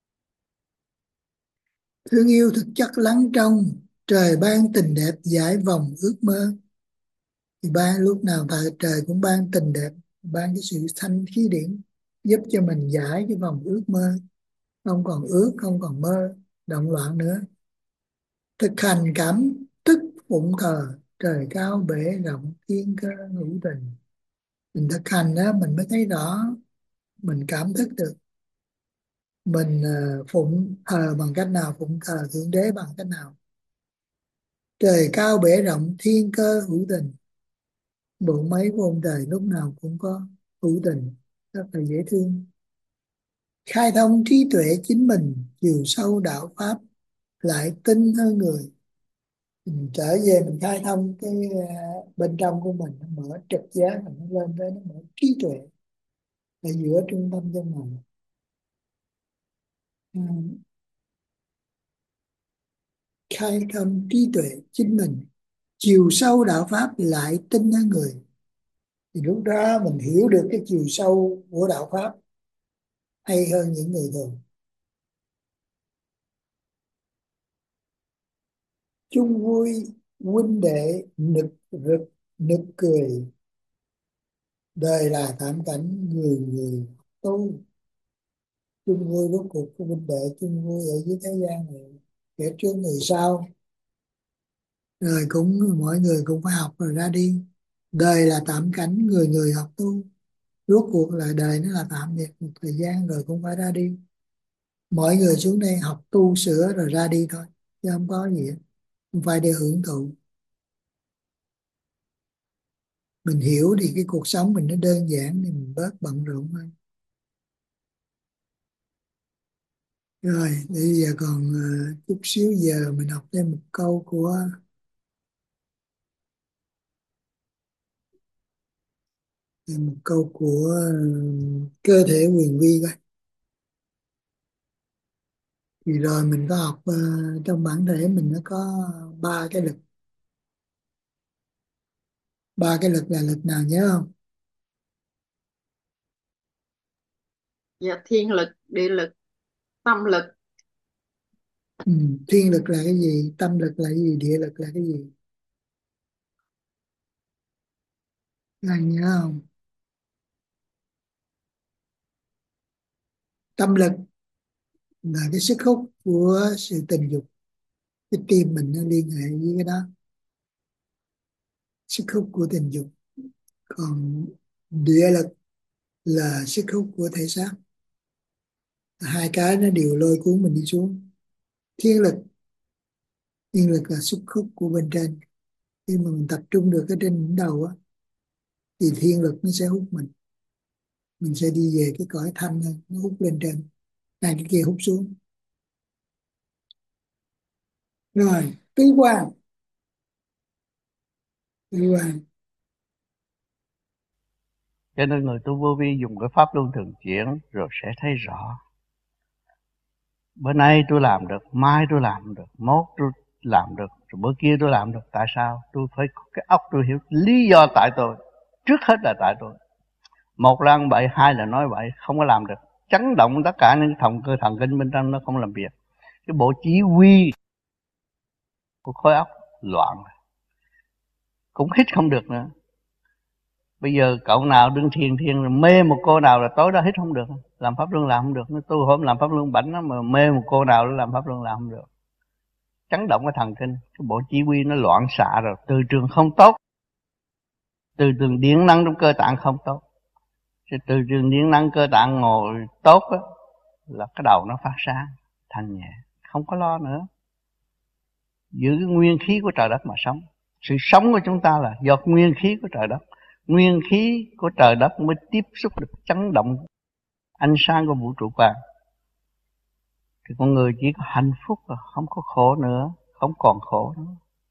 Thương yêu thực chất lắng trong, trời ban tình đẹp giải vòng ước mơ. Thì ban lúc nào tại trời cũng ban tình đẹp, ban cái sự thanh khí điển, giúp cho mình giải cái vòng ước mơ, không còn ước không còn mơ động loạn nữa. Thực hành cảm tức phụng thờ, trời cao bể rộng thiên cơ hữu tình. Mình thực hành đó mình mới thấy rõ, mình cảm thức được mình ờ, phụng thờ bằng cách nào, phụng thờ thượng đế bằng cách nào. Trời cao bể rộng thiên cơ hữu tình, bộ máy của ông trời lúc nào cũng có hữu tình, rất là dễ thương. Khai thông trí tuệ chính mình, chiều sâu đạo pháp lại tinh hơn người. Mình trở về mình khai thông cái ờ, bên trong của mình, nó mở trực giác, nó lên tới nó mở trí tuệ ở giữa trung tâm chân mình. Ừ. Khai thông trí tuệ chính mình, chiều sâu đạo pháp lại tinh hơn người. Thì lúc đó mình hiểu được cái chiều sâu của đạo pháp hay hơn những người thường. Chung vui huynh đệ nực rực nực cười, đời là thảm cảnh người người tu. Chung vui rốt cuộc của huynh đệ, chung vui ở dưới thế gian này, kẻ trước người sau, rồi cũng mọi người cũng phải học rồi ra đi. Đời là tạm cảnh người người học tu, rốt cuộc là đời nó là tạm biệt một thời gian rồi cũng phải ra đi. Mọi người xuống đây học tu sửa rồi ra đi thôi, chứ không có gì hết. Không phải để hưởng thụ. Mình hiểu thì cái cuộc sống mình nó đơn giản thì mình bớt bận rộn thôi. Rồi bây giờ còn ờ, chút xíu giờ mình học thêm một câu của một câu của ờ, cơ thể quyền vi coi. Thì rồi mình có học ờ, trong bản thể mình nó có ba cái lực. Ba cái lực là lực nào nhớ không? Dạ, thiên lực, địa lực, tâm lực. Ừ. Thiên lực là cái gì, tâm lực là cái gì, địa lực là cái gì? Các anh nhớ không? Tâm lực là cái sức hút của sự tình dục, cái tim mình nó liên hệ với cái đó, sức hút của tình dục. Còn địa lực là sức hút của thể xác, hai cái nó đều lôi cuốn mình đi xuống. Thiên lực, thiên lực là sức hút của bên trên, khi mà mình tập trung được cái trên đỉnh đầu á thì thiên lực nó sẽ hút mình mình sẽ đi về cái cõi thanh hơn, nó hút lên trên, hai cái kia hút xuống. Rồi tứ quan, tứ quan Cho nên người tu vô vi dùng cái pháp luân thường chuyển rồi sẽ thấy rõ. Bữa nay tôi làm được, mai tôi làm được, mốt tôi làm được, rồi bữa kia tôi làm được. Tại sao? Tôi phải có cái óc tôi hiểu lý do tại tôi. Trước hết là tại tôi. Một là ăn bậy, hai là nói bậy, không có làm được. Chấn động tất cả những thần cơ thần kinh bên trong nó không làm việc. Cái bộ chỉ huy của khối óc loạn, cũng hít không được nữa. Bây giờ cậu nào đương thiền thiền rồi mê một cô nào là tối đó hít không được, làm pháp luân làm không được. Nó tu hôm làm pháp luân bảnh nó mà mê một cô nào đó làm pháp luân làm không được. Chấn động cái thần kinh, cái bộ chỉ huy nó loạn xạ rồi, từ trường không tốt, từ trường điện năng trong cơ tạng không tốt. Thì từ trường điện năng cơ tạng ngồi tốt á, là cái đầu nó phát sáng, thanh nhẹ, không có lo nữa. Giữ cái nguyên khí của trời đất mà sống. Sự sống của chúng ta là do nguyên khí của trời đất. Nguyên khí của trời đất mới tiếp xúc được chấn động ánh sáng của vũ trụ quang. Thì con người chỉ có hạnh phúc và không có khổ nữa, không còn khổ nữa.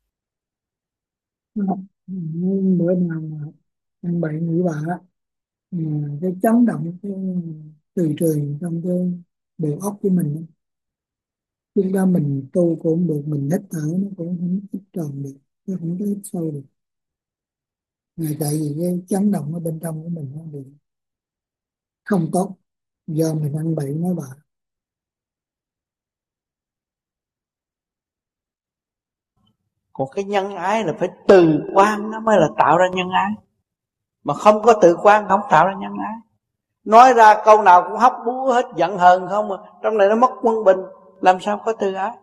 Bữa nào mà ăn bậy nghĩ bạ, cái chấn động cái từ trường trong cái bộ óc của mình, chúng ta mình tu cũng không được, mình hít thở nó cũng không hít tròn được, nó không có hít sâu được. Là tại vì cái chấn động ở bên trong của mình nó bị không tốt, do mình ăn bậy nói bạ. Còn cái nhân ái là phải từ quan nó mới là tạo ra nhân ái. Mà không có từ quan không tạo ra nhân ái. Nói ra câu nào cũng hóc búa hết, giận hờn không mà trong này nó mất quân bình, làm sao có từ ái?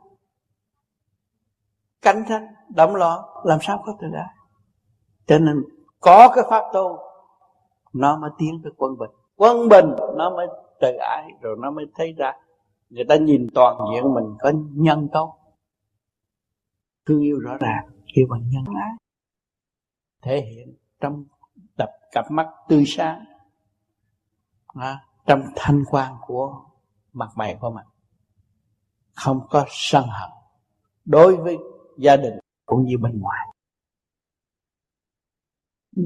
Cạnh tranh, động loạn, làm sao có từ ái? Cho nên có cái pháp tu nó mới tiến tới quân bình. Quân bình nó mới từ ái, rồi nó mới thấy ra người ta nhìn toàn diện mình có nhân tốt, thương yêu rõ ràng, kêu bằng nhân ái, thể hiện trong đập cặp mắt tươi sáng, à, trong thanh quan của mặt mày của mình, không có sân hận đối với gia đình cũng như bên ngoài. Đó.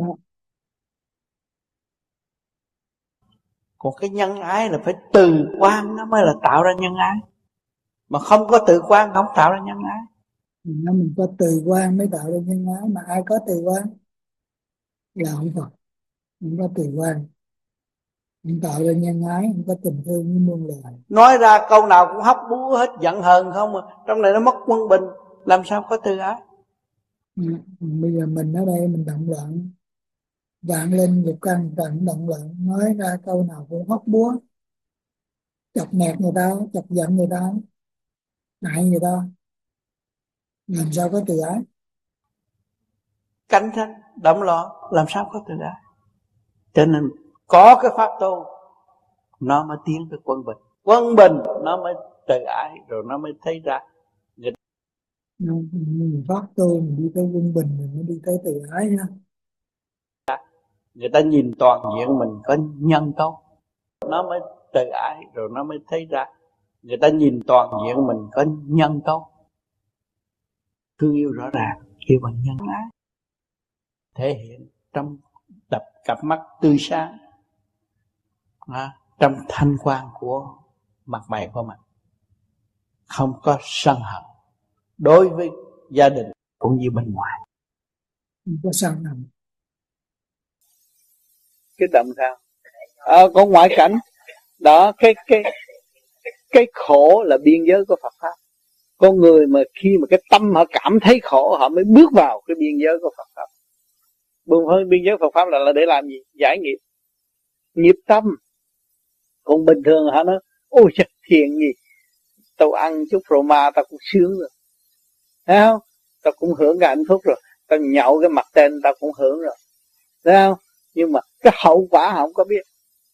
Còn cái nhân ái là phải từ quan nó mới là tạo ra nhân ái. Mà không có từ quan không tạo ra nhân ái. Nó mình có từ quan mới tạo ra nhân ái, mà ai có từ quan là không Phật, không có từ quan, không tạo ra nhân ái, không có tình thương với muôn loài. Nói ra câu nào cũng hóc búa hết, giận hờn không mà trong này nó mất quân bình, làm sao có từ ái? Ừ. Bây giờ mình ở đây mình động loạn, vạn linh dục căn trận động loạn, nói ra câu nào cũng hóc búa, chọc nẹt người ta, chọc giận người ta, hại người ta, làm sao có từ ái? Cạnh tranh, động loạn, làm sao có từ ái? Cho nên có cái pháp tu nó mới tiến tới quân bình. Quân bình nó mới từ ái, rồi nó mới thấy ra người Mình phát tu mình đi tới quân bình, mình mới đi tới từ ái nha. người ta nhìn toàn diện mình có nhân tốt, nó mới từ ái, rồi nó mới thấy ra người ta nhìn toàn diện mình có nhân tốt, thương yêu rõ ràng, kêu bằng nhân ái, thể hiện trong đập cặp mắt tươi sáng, à, trong thanh quan của mặt mày của mình, không có sân hận đối với gia đình cũng như bên ngoài. Không có sân hận. Cái động sao? À, có ngoại cảnh đó, cái cái cái khổ là biên giới của Phật pháp. Con người mà khi mà cái tâm họ cảm thấy khổ, họ mới bước vào cái biên giới của Phật pháp. Bước vào biên giới Phật pháp là, là để làm gì? Giải nghiệp, nghiệp tâm. Còn bình thường họ nói ôi trời, thiền gì, tao ăn chút rượu ma tao cũng sướng rồi, thấy không? Tao cũng hưởng cái hạnh phúc rồi, tao nhậu cái mặt tên tao cũng hưởng rồi, thấy không? Nhưng mà cái hậu quả họ không có biết.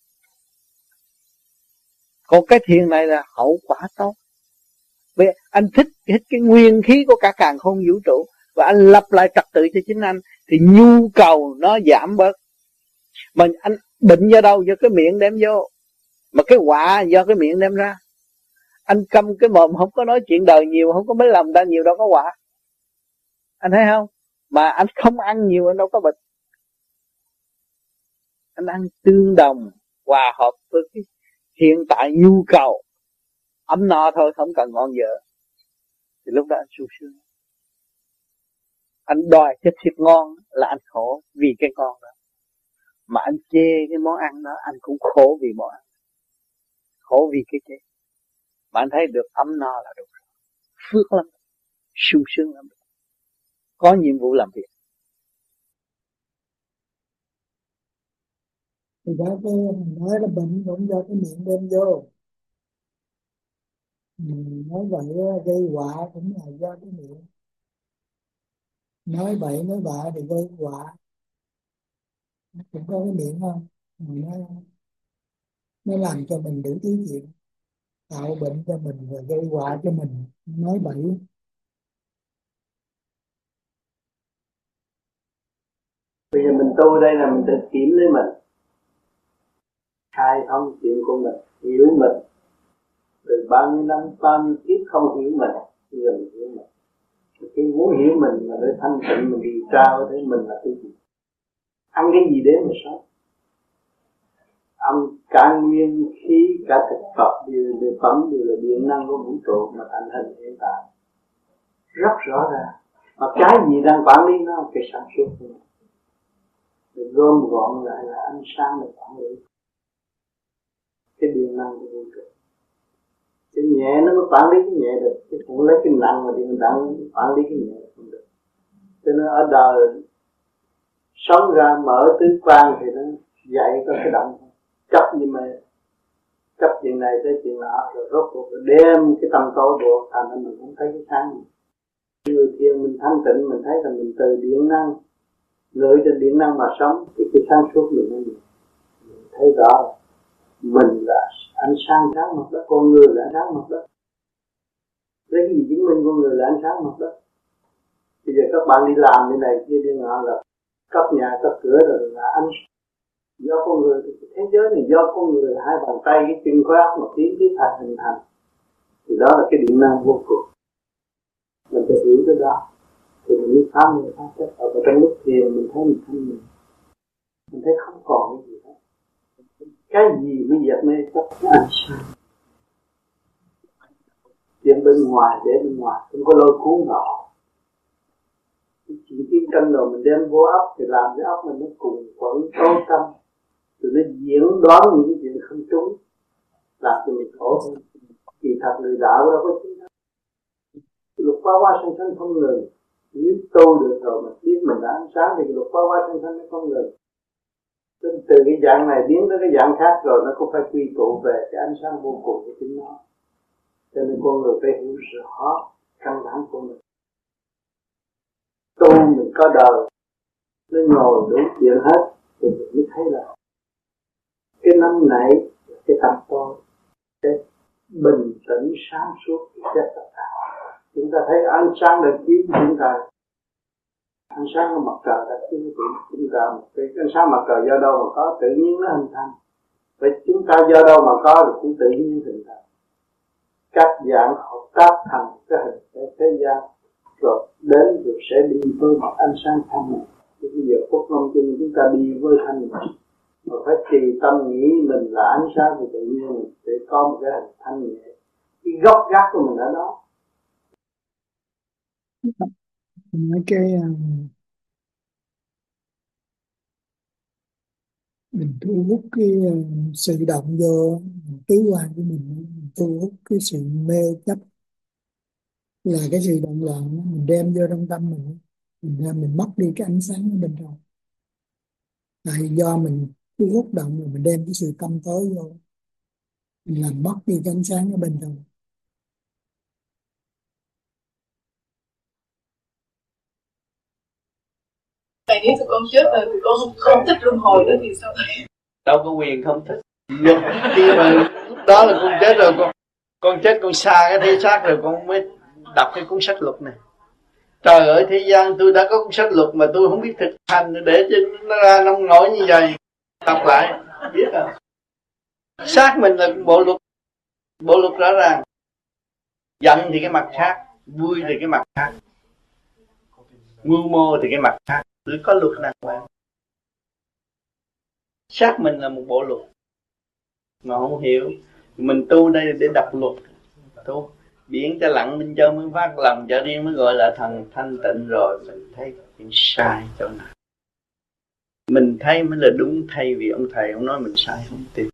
Còn cái thiền này là hậu quả tốt. Vì anh thích thích cái nguyên khí của cả càn khôn vũ trụ, và anh lập lại trật tự cho chính anh, thì nhu cầu nó giảm bớt. Mà anh bệnh do đâu? Do cái miệng đem vô. Mà cái quả do cái miệng đem ra. Anh câm cái mồm không có nói chuyện đời nhiều, không có mấy lòng ta nhiều, đâu có quả. Anh thấy không? Mà anh không ăn nhiều, anh đâu có bệnh. Anh ăn tương đồng, hòa hợp với cái hiện tại nhu cầu, ấm no thôi, không cần ngon vợ, thì lúc đó anh sung sướng. Anh đòi cái thịt ngon là anh khổ vì cái ngon đó. mà anh chê cái món ăn đó, anh cũng khổ vì món ăn, khổ vì cái chê. Mà anh thấy được ấm no là đủ, phước lắm, sung sướng lắm, có nhiệm vụ làm việc. Thì đó cái mình nói là bệnh cũng do cái miệng đem vô. Mình nói vậy gây họa cũng là do cái miệng. Nói bậy nói bạ thì gây họa. Cũng có cái miệng không? Nó, nó làm cho mình đủ thứ chuyện. Tạo bệnh cho mình và gây họa cho mình. Nói bậy. Bây giờ mình tu đây là mình tự kiểm lấy mình, khai thông chuyện của mình, hiểu mình. Từ bao nhiêu năm, bao nhiêu kiếp không hiểu mình, bây giờ mình hiểu mình. Khi muốn hiểu mình mà để thanh tịnh mình điều tra với mình là cái gì? Ăn cái gì đến mà sống? Âm cả nguyên khí, cả thực vật đều là phẩm, đều là điện năng của vũ trụ mà thành hình hiện tại. Rất rõ ràng. Mà cái gì đang quản lý nó? Cái sản xuất của nó. Để gom gọn lại là ánh sáng để quản lý cái điện năng của vũ trụ. Cái nhẹ nó mới quản lý cái nhẹ được, chứ không lấy cái nặng mà điện nặng quản lý cái nhẹ không được. Cho nên ở đời sống ra mở tứ quan thì nó dạy có cái động, chấp gì mà chấp chuyện này tới chuyện nọ, rồi rốt cuộc đem cái tâm tối buộc thành nên mình không thấy cái sáng. Người thiền mình thanh tịnh mình thấy là mình từ điện năng gửi trên điện năng mà sống thì cái sáng suốt mình nó nhiều. Mình thấy rõ mình là ánh sáng sáng mặt đất, con người là ánh sáng mặt đất. Lấy cái gì chứng minh con người là ánh sáng mặt đất? Bây giờ các bạn đi làm như này kia đi ngọ là cấp nhà cấp cửa rồi là ánh do con người, thì thế giới này do con người, hai bàn tay cái chân khối óc một tiếng tiếng thành hình thành, thì đó là cái điện năng vô cùng. Mình phải hiểu cái đó thì mình mới phá mình phá chất. Ở trong lúc thiền mình thấy mình thanh mình mình thấy không còn cái gì hết. Cái gì mới dẹp mê chấp ánh sáng. Chuyện bên ngoài để bên ngoài không có lôi cuốn nọ. Chuyện chiến tranh rồi mình đem vô óc thì làm cái óc mình nó cùng quẩn tối tâm, rồi nó diễn đoán những cái chuyện không trúng, làm cho mình khổ hơn. Kỳ thật người đạo đâu có chính thức. Luật quá quá sanh sanh không ngừng. Nếu tu được rồi mình biết mình đã ánh sáng thì luật quá quá sanh sanh nó không ngừng. Từ cái dạng này biến tới cái dạng khác rồi nó cũng phải quy tụ về cái ánh sáng vô cùng của chính nó. Cho nên con người phải hiểu rõ căn bản của mình. Tu mình có đời, nó nhồi đủ chuyện hết, thì mình mới thấy là cái năm nãy là cái tâm tôi, cái bình tĩnh sáng suốt rất tất cả. Chúng ta thấy ánh sáng đã chiếu chúng ta, ánh sáng của mặt trời đã chiếu chúng ta, cái ánh sáng mặt trời do đâu mà có, tự nhiên nó hình thành. Vậy chúng ta do đâu mà có thì cũng tự nhiên hình thành. Các dạng hợp tác thành cái hình thể thế gian, rồi đến rồi sẽ đi với một ánh sáng thanh này. Thì bây giờ phút lâm chung chúng ta đi với thanh này, mà phải trì tâm nghĩ mình là ánh sáng thì tự nhiên mình sẽ có một cái hình thanh nhẹ. Cái gốc gác của mình ở đó. Nói cái um, mình thu hút cái um, sự động vô tứ quan của mình, mình thu hút cái sự mê chấp là cái sự động loạn, mình đem vô trong tâm mình, mình ra mình mất đi cái ánh sáng ở bên trong. Tại do mình thu hút động rồi mình đem cái sự tâm tối vô, mình làm mất đi cái ánh sáng ở bên trong. Tại nếu tụi con chết rồi tụi con không, không thích luân hồi nữa thì sao? Đâu có quyền không thích. Lúc khi mà lúc đó là con chết rồi, con con chết con xa cái thế xác rồi con mới đọc cái cuốn sách luật này. Trời ơi, thế gian tôi đã có cuốn sách luật mà tôi không biết thực hành để cho nó ra nông nổi như vậy. Đọc lại biết rồi. Xác mình là bộ luật, bộ luật rõ ràng. Giận thì cái mặt khác, vui thì cái mặt khác, mưu mô thì cái mặt khác. Tôi có luật đàng hoàng. Xác mình là một bộ luật mà không hiểu. Mình tu đây để đọc luật, tu biển cho lặng minh châu mới phát lòng cho riêng mới gọi là thần thanh tịnh. Rồi mình thấy chuyện sai chỗ nào. Mình thấy mới là đúng, thay vì ông thầy ông nói mình sai không tin.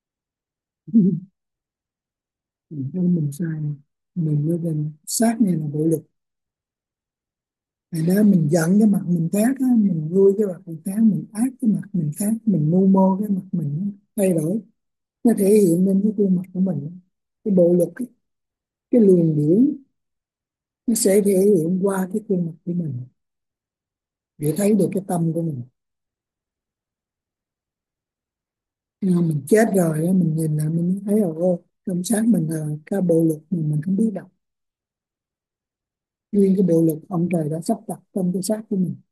Mình thấy mình sai, mình mới bên sát này là bạo lực. Hồi đó mình giận cái mặt mình khác á, mình vui cái mặt mình khác, mình ác cái mặt mình khác, mình mưu mô cái mặt mình thay đổi, nó thể hiện lên cái khuôn mặt của mình. Cái bộ lực, cái, cái luồng điển nó sẽ thể hiện qua cái khuôn mặt của mình để thấy được cái tâm của mình. Nhưng mà mình chết rồi á, mình nhìn lại mình thấy là ô, trong xác mình là cái bộ lực mà mình không biết đâu. Nguyên cái bộ lực ông trời đã sắp đặt trong cái xác của mình.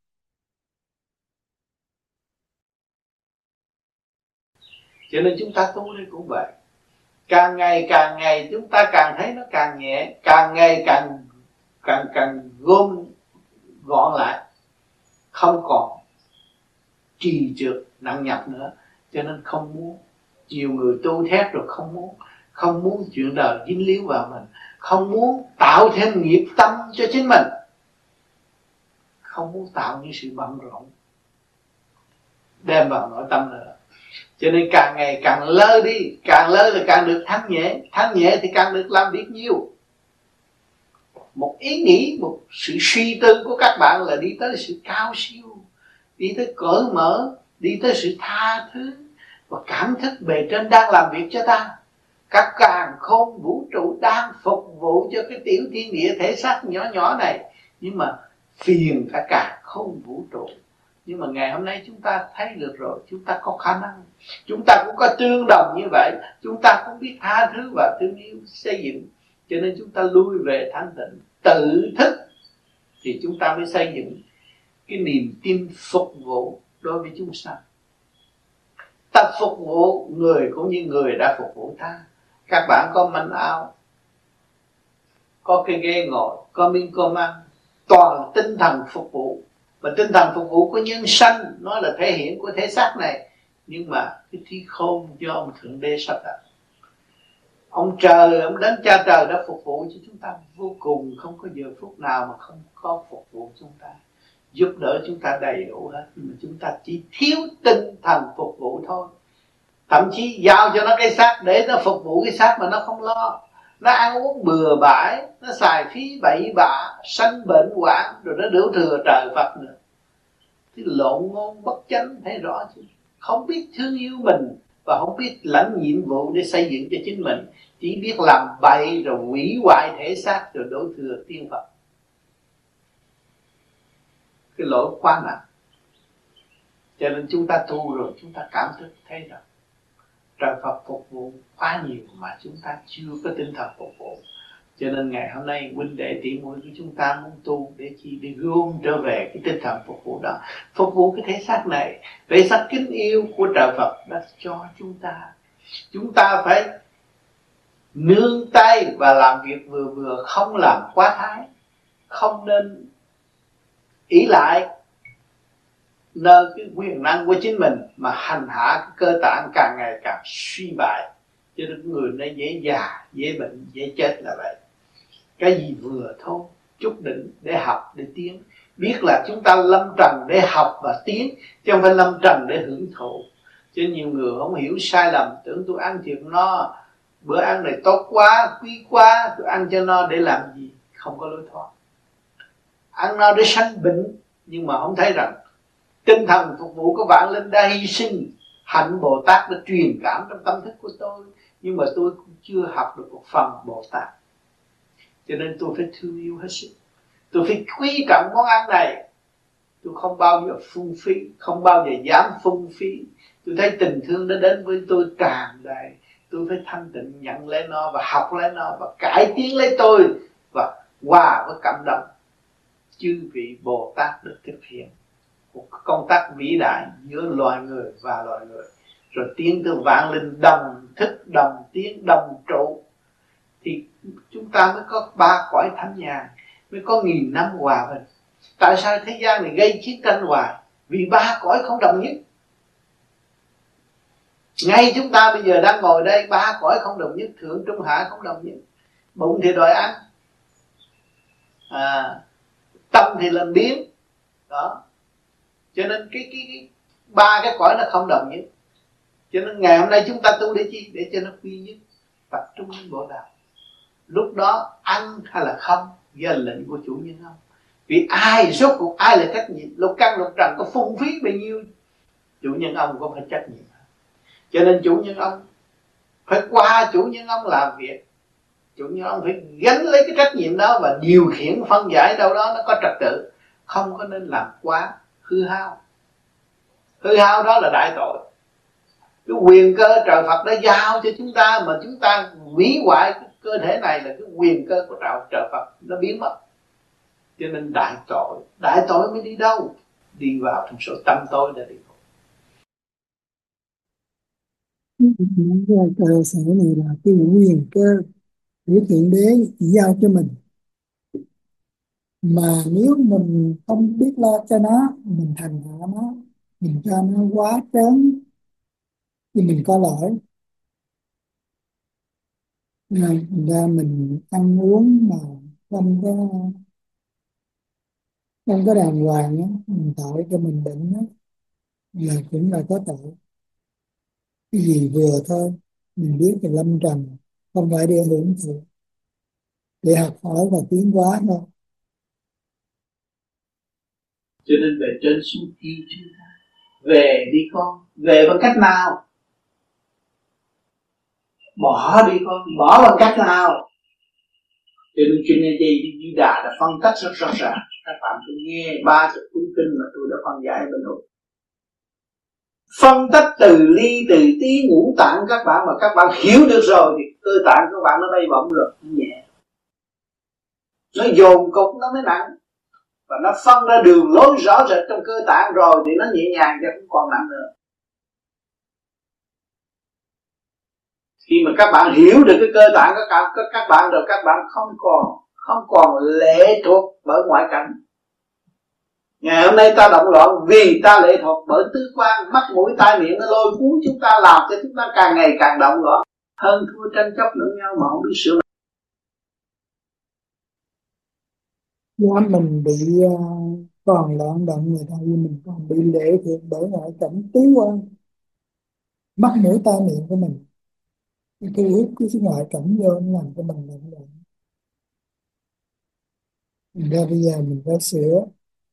Cho nên chúng ta tu đây cũng vậy. Càng ngày càng ngày chúng ta càng thấy nó càng nhẹ, càng ngày càng càng càng gom gọn lại, không còn trì trượt nặng nhọc nữa. Cho nên không muốn. Nhiều người tu thét rồi không muốn, không muốn chuyện đời dính líu vào mình, không muốn tạo thêm nghiệp tâm cho chính mình, không muốn tạo những sự bận rộn đem vào nội tâm nữa. Cho nên càng ngày càng lơ đi, càng lơ là càng được thanh nhẹ, thanh nhẹ thì càng được làm việc nhiều. Một ý nghĩ, một sự suy tư của các bạn là đi tới sự cao siêu, đi tới cởi mở, đi tới sự tha thứ và cảm thức bề trên đang làm việc cho ta. Các càn khôn vũ trụ đang phục vụ cho cái tiểu thiên địa thể xác nhỏ nhỏ này, nhưng mà phiền cả càn khôn vũ trụ. Nhưng mà ngày hôm nay chúng ta thấy được rồi, chúng ta có khả năng, chúng ta cũng có tương đồng như vậy, chúng ta cũng biết tha thứ và thương yêu xây dựng. Cho nên chúng ta lui về thanh tịnh, tự thức thì chúng ta mới xây dựng cái niềm tin phục vụ đối với chúng sanh. Ta phục vụ người cũng như người đã phục vụ ta. Các bạn có manh áo, có cái ghế ngồi, có miếng cơm ăn, toàn là tinh thần phục vụ. Và tinh thần phục vụ của nhân sanh, nó là thể hiện của thể xác này. Nhưng mà cái trí khôn do ông Thượng Đế sắp đặt. Ông trời, ông Đấng Cha Trời đã phục vụ cho chúng ta vô cùng, không có giờ phút nào mà không có phục vụ chúng ta, giúp đỡ chúng ta đầy đủ hết. Nhưng mà chúng ta chỉ thiếu tinh thần phục vụ thôi. Thậm chí giao cho nó cái xác để nó phục vụ cái xác mà nó không lo. Nó ăn uống bừa bãi, nó xài phí bậy bạ, sanh bệnh hoạn, rồi nó đổ thừa trời Phật nữa. Thì lộn ngôn bất chánh thấy rõ chứ. Không biết thương yêu mình và không biết lãnh nhiệm vụ để xây dựng cho chính mình, chỉ biết làm bậy rồi hủy hoại thể xác rồi đổ thừa tiên Phật. Cái lỗi quá nặng. Cho nên chúng ta tu rồi chúng ta cảm thức thấy rằng trời Phật phục vụ quá nhiều mà chúng ta chưa có tinh thần phục vụ. Cho nên ngày hôm nay huynh đệ tỷ muội của chúng ta muốn tu để chi? Để gom trở về cái tinh thần phục vụ đó, phục vụ cái thể xác này, thể xác kính yêu của trời Phật đã cho chúng ta. Chúng ta phải nương tay và làm việc vừa vừa, không làm quá thái, không nên ỷ lại nơi cái quyền năng của chính mình mà hành hạ cái cơ tạng càng ngày càng suy bại. Cho nên người nó dễ già, dễ bệnh, dễ chết là vậy. Cái gì vừa thôi, chút đỉnh để học, để tiến. Biết là chúng ta lâm trần để học và tiến, chứ không phải lâm trần để hưởng thụ. Chứ nhiều người không hiểu sai lầm, tưởng tôi ăn thiệt no, bữa ăn này tốt quá, quý quá, tôi ăn cho no để làm gì? Không có lối thoát. Ăn no để sanh bệnh, nhưng mà không thấy rằng tinh thần phục vụ của vạn linh đã hy sinh, hạnh Bồ Tát đã truyền cảm trong tâm thức của tôi, nhưng mà tôi cũng chưa học được một phần Bồ Tát. Cho nên tôi phải thương yêu hết sức, tôi phải quý trọng món ăn này. Tôi không bao giờ phung phí, không bao giờ dám phung phí. Tôi thấy tình thương nó đến với tôi tràn đầy, tôi phải thanh tịnh nhận lấy nó và học lấy nó và cải tiến lấy tôi và hòa với cảm động. Chư vị Bồ Tát được thực hiện một công tác vĩ đại giữa loài người và loài người, rồi tiến từ vạn linh đồng thức, đồng tiến, đồng trụ, thì chúng ta mới có ba cõi thánh nhàn, mới có nghìn năm hòa bình. Tại sao thế gian này gây chiến tranh hoài? Vì ba cõi không đồng nhất. Ngay chúng ta bây giờ đang ngồi đây, ba cõi không đồng nhất, thượng trung hạ không đồng nhất. Bụng thì đòi ăn, à, tâm thì làm biến đó. Cho nên cái, cái, cái ba cái cõi nó không đồng nhất. Cho nên ngày hôm nay chúng ta tu để chi? Để cho nó quy nhất, tập trung đến bộ đạo. Lúc đó ăn hay là không do lệnh của chủ nhân ông. Vì ai rốt cuộc ai là trách nhiệm? Lục căn lục trần có phung phí bao nhiêu, chủ nhân ông có phải trách nhiệm. Cho nên chủ nhân ông phải qua chủ nhân ông làm việc. Chủ nhân ông phải gánh lấy cái trách nhiệm đó và điều khiển phân giải đâu đó nó có trật tự. Không có nên làm quá hư hao. Hư hao đó là đại tội. Cái quyền cơ trời Phật đã giao cho chúng ta, mà chúng ta hủy hoại cái cơ thể này là cái quyền cơ của trời, trời Phật nó biến mất. Cho nên đại tội. Đại tội mới đi đâu? Đi vào trong số tâm tối để đi. Cơ sở này là cái quyền cơ của Thượng Đế giao cho mình, mà nếu mình không biết lo cho nó, mình hành hạ nó, mình cho nó quá trớn thì mình có lỗi. Nên thành ra mình ăn uống mà không có không có đàng hoàng á, mình tạo cho mình bệnh á, là cũng là có tội. Cái gì vừa thôi, mình biết là lâm trần, không phải để hưởng thụ, để học hỏi và tiến hóa thôi. Cho nên về trên xuống kêu chúng ta về đi con. Về bằng cách nào? Bỏ đi con. Bỏ bằng cách nào? Cho nên Trinity Di Đà đã phân tích rất rõ ràng. Các bạn cứ nghe ba sự cuốn kinh mà tôi đã phân giải bên nội. Phân tích từ ly từ tí ngũ tạng các bạn, mà các bạn hiểu được rồi thì cơ tạng của bạn nó bay bổng rồi, nhẹ. Nó dồn cục nó mới nặng. Và nó phân ra đường lối rõ rệt trong cơ tạng rồi thì nó nhẹ nhàng chứ không còn nặng nữa. Khi mà các bạn hiểu được cái cơ tạng của các, các bạn rồi, các bạn không còn không còn lệ thuộc bởi ngoại cảnh. Ngày hôm nay ta động loạn vì ta lệ thuộc bởi tứ quan, mắt mũi tai miệng, nó lôi cuốn chúng ta, làm cho chúng ta càng ngày càng động loạn, hơn thua tranh chấp lẫn nhau mà không biết sửa. Nếu mình bị uh, còn loạn động người ta, mình còn bị lệ thuộc bởi ngoại cảnh tứ quan, mắt mũi tai miệng của mình, cái hút cái ngoại cảnh vô nó làm cho mình loạn động. Thành ra bây giờ mình phải sửa.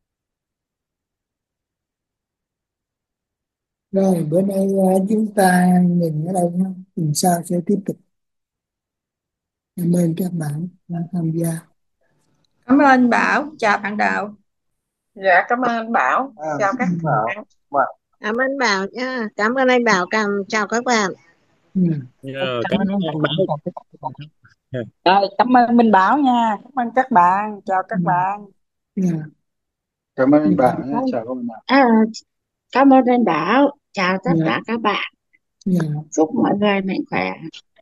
Rồi bữa nay uh, chúng ta ngừng ở đây nhé, tuần sau sẽ tiếp tục. Cảm ơn các bạn đã tham gia. Cảm ơn anh Bảo, chào bạn Đạo. Dạ cảm ơn anh Bảo. À, Chào các Bảo. bạn. Bảo. Cảm ơn Bảo nha. Cảm ơn anh Bảo. Cảm chào các bạn. Ừ. Rồi, Cảm cảm ơn ơn anh anh Bảo. Bảo. Rồi, cảm ơn Minh Bảo nha. Cảm ơn các bạn. Chào các Ừ. bạn. Yeah. Cảm ơn anh Yeah. Bảo nhé. Chào các bạn. À, cảm ơn anh Bảo. Chào tất Yeah. cả các bạn. Yeah. Chúc mọi người mạnh khỏe.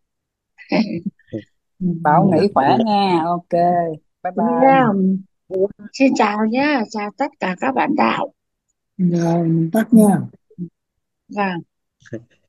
Bảo nghỉ khỏe nha. Ok. Bye bye. Xin chào nhé. Chào tất cả các bạn đạo. Rồi mình tắt nha. Vâng.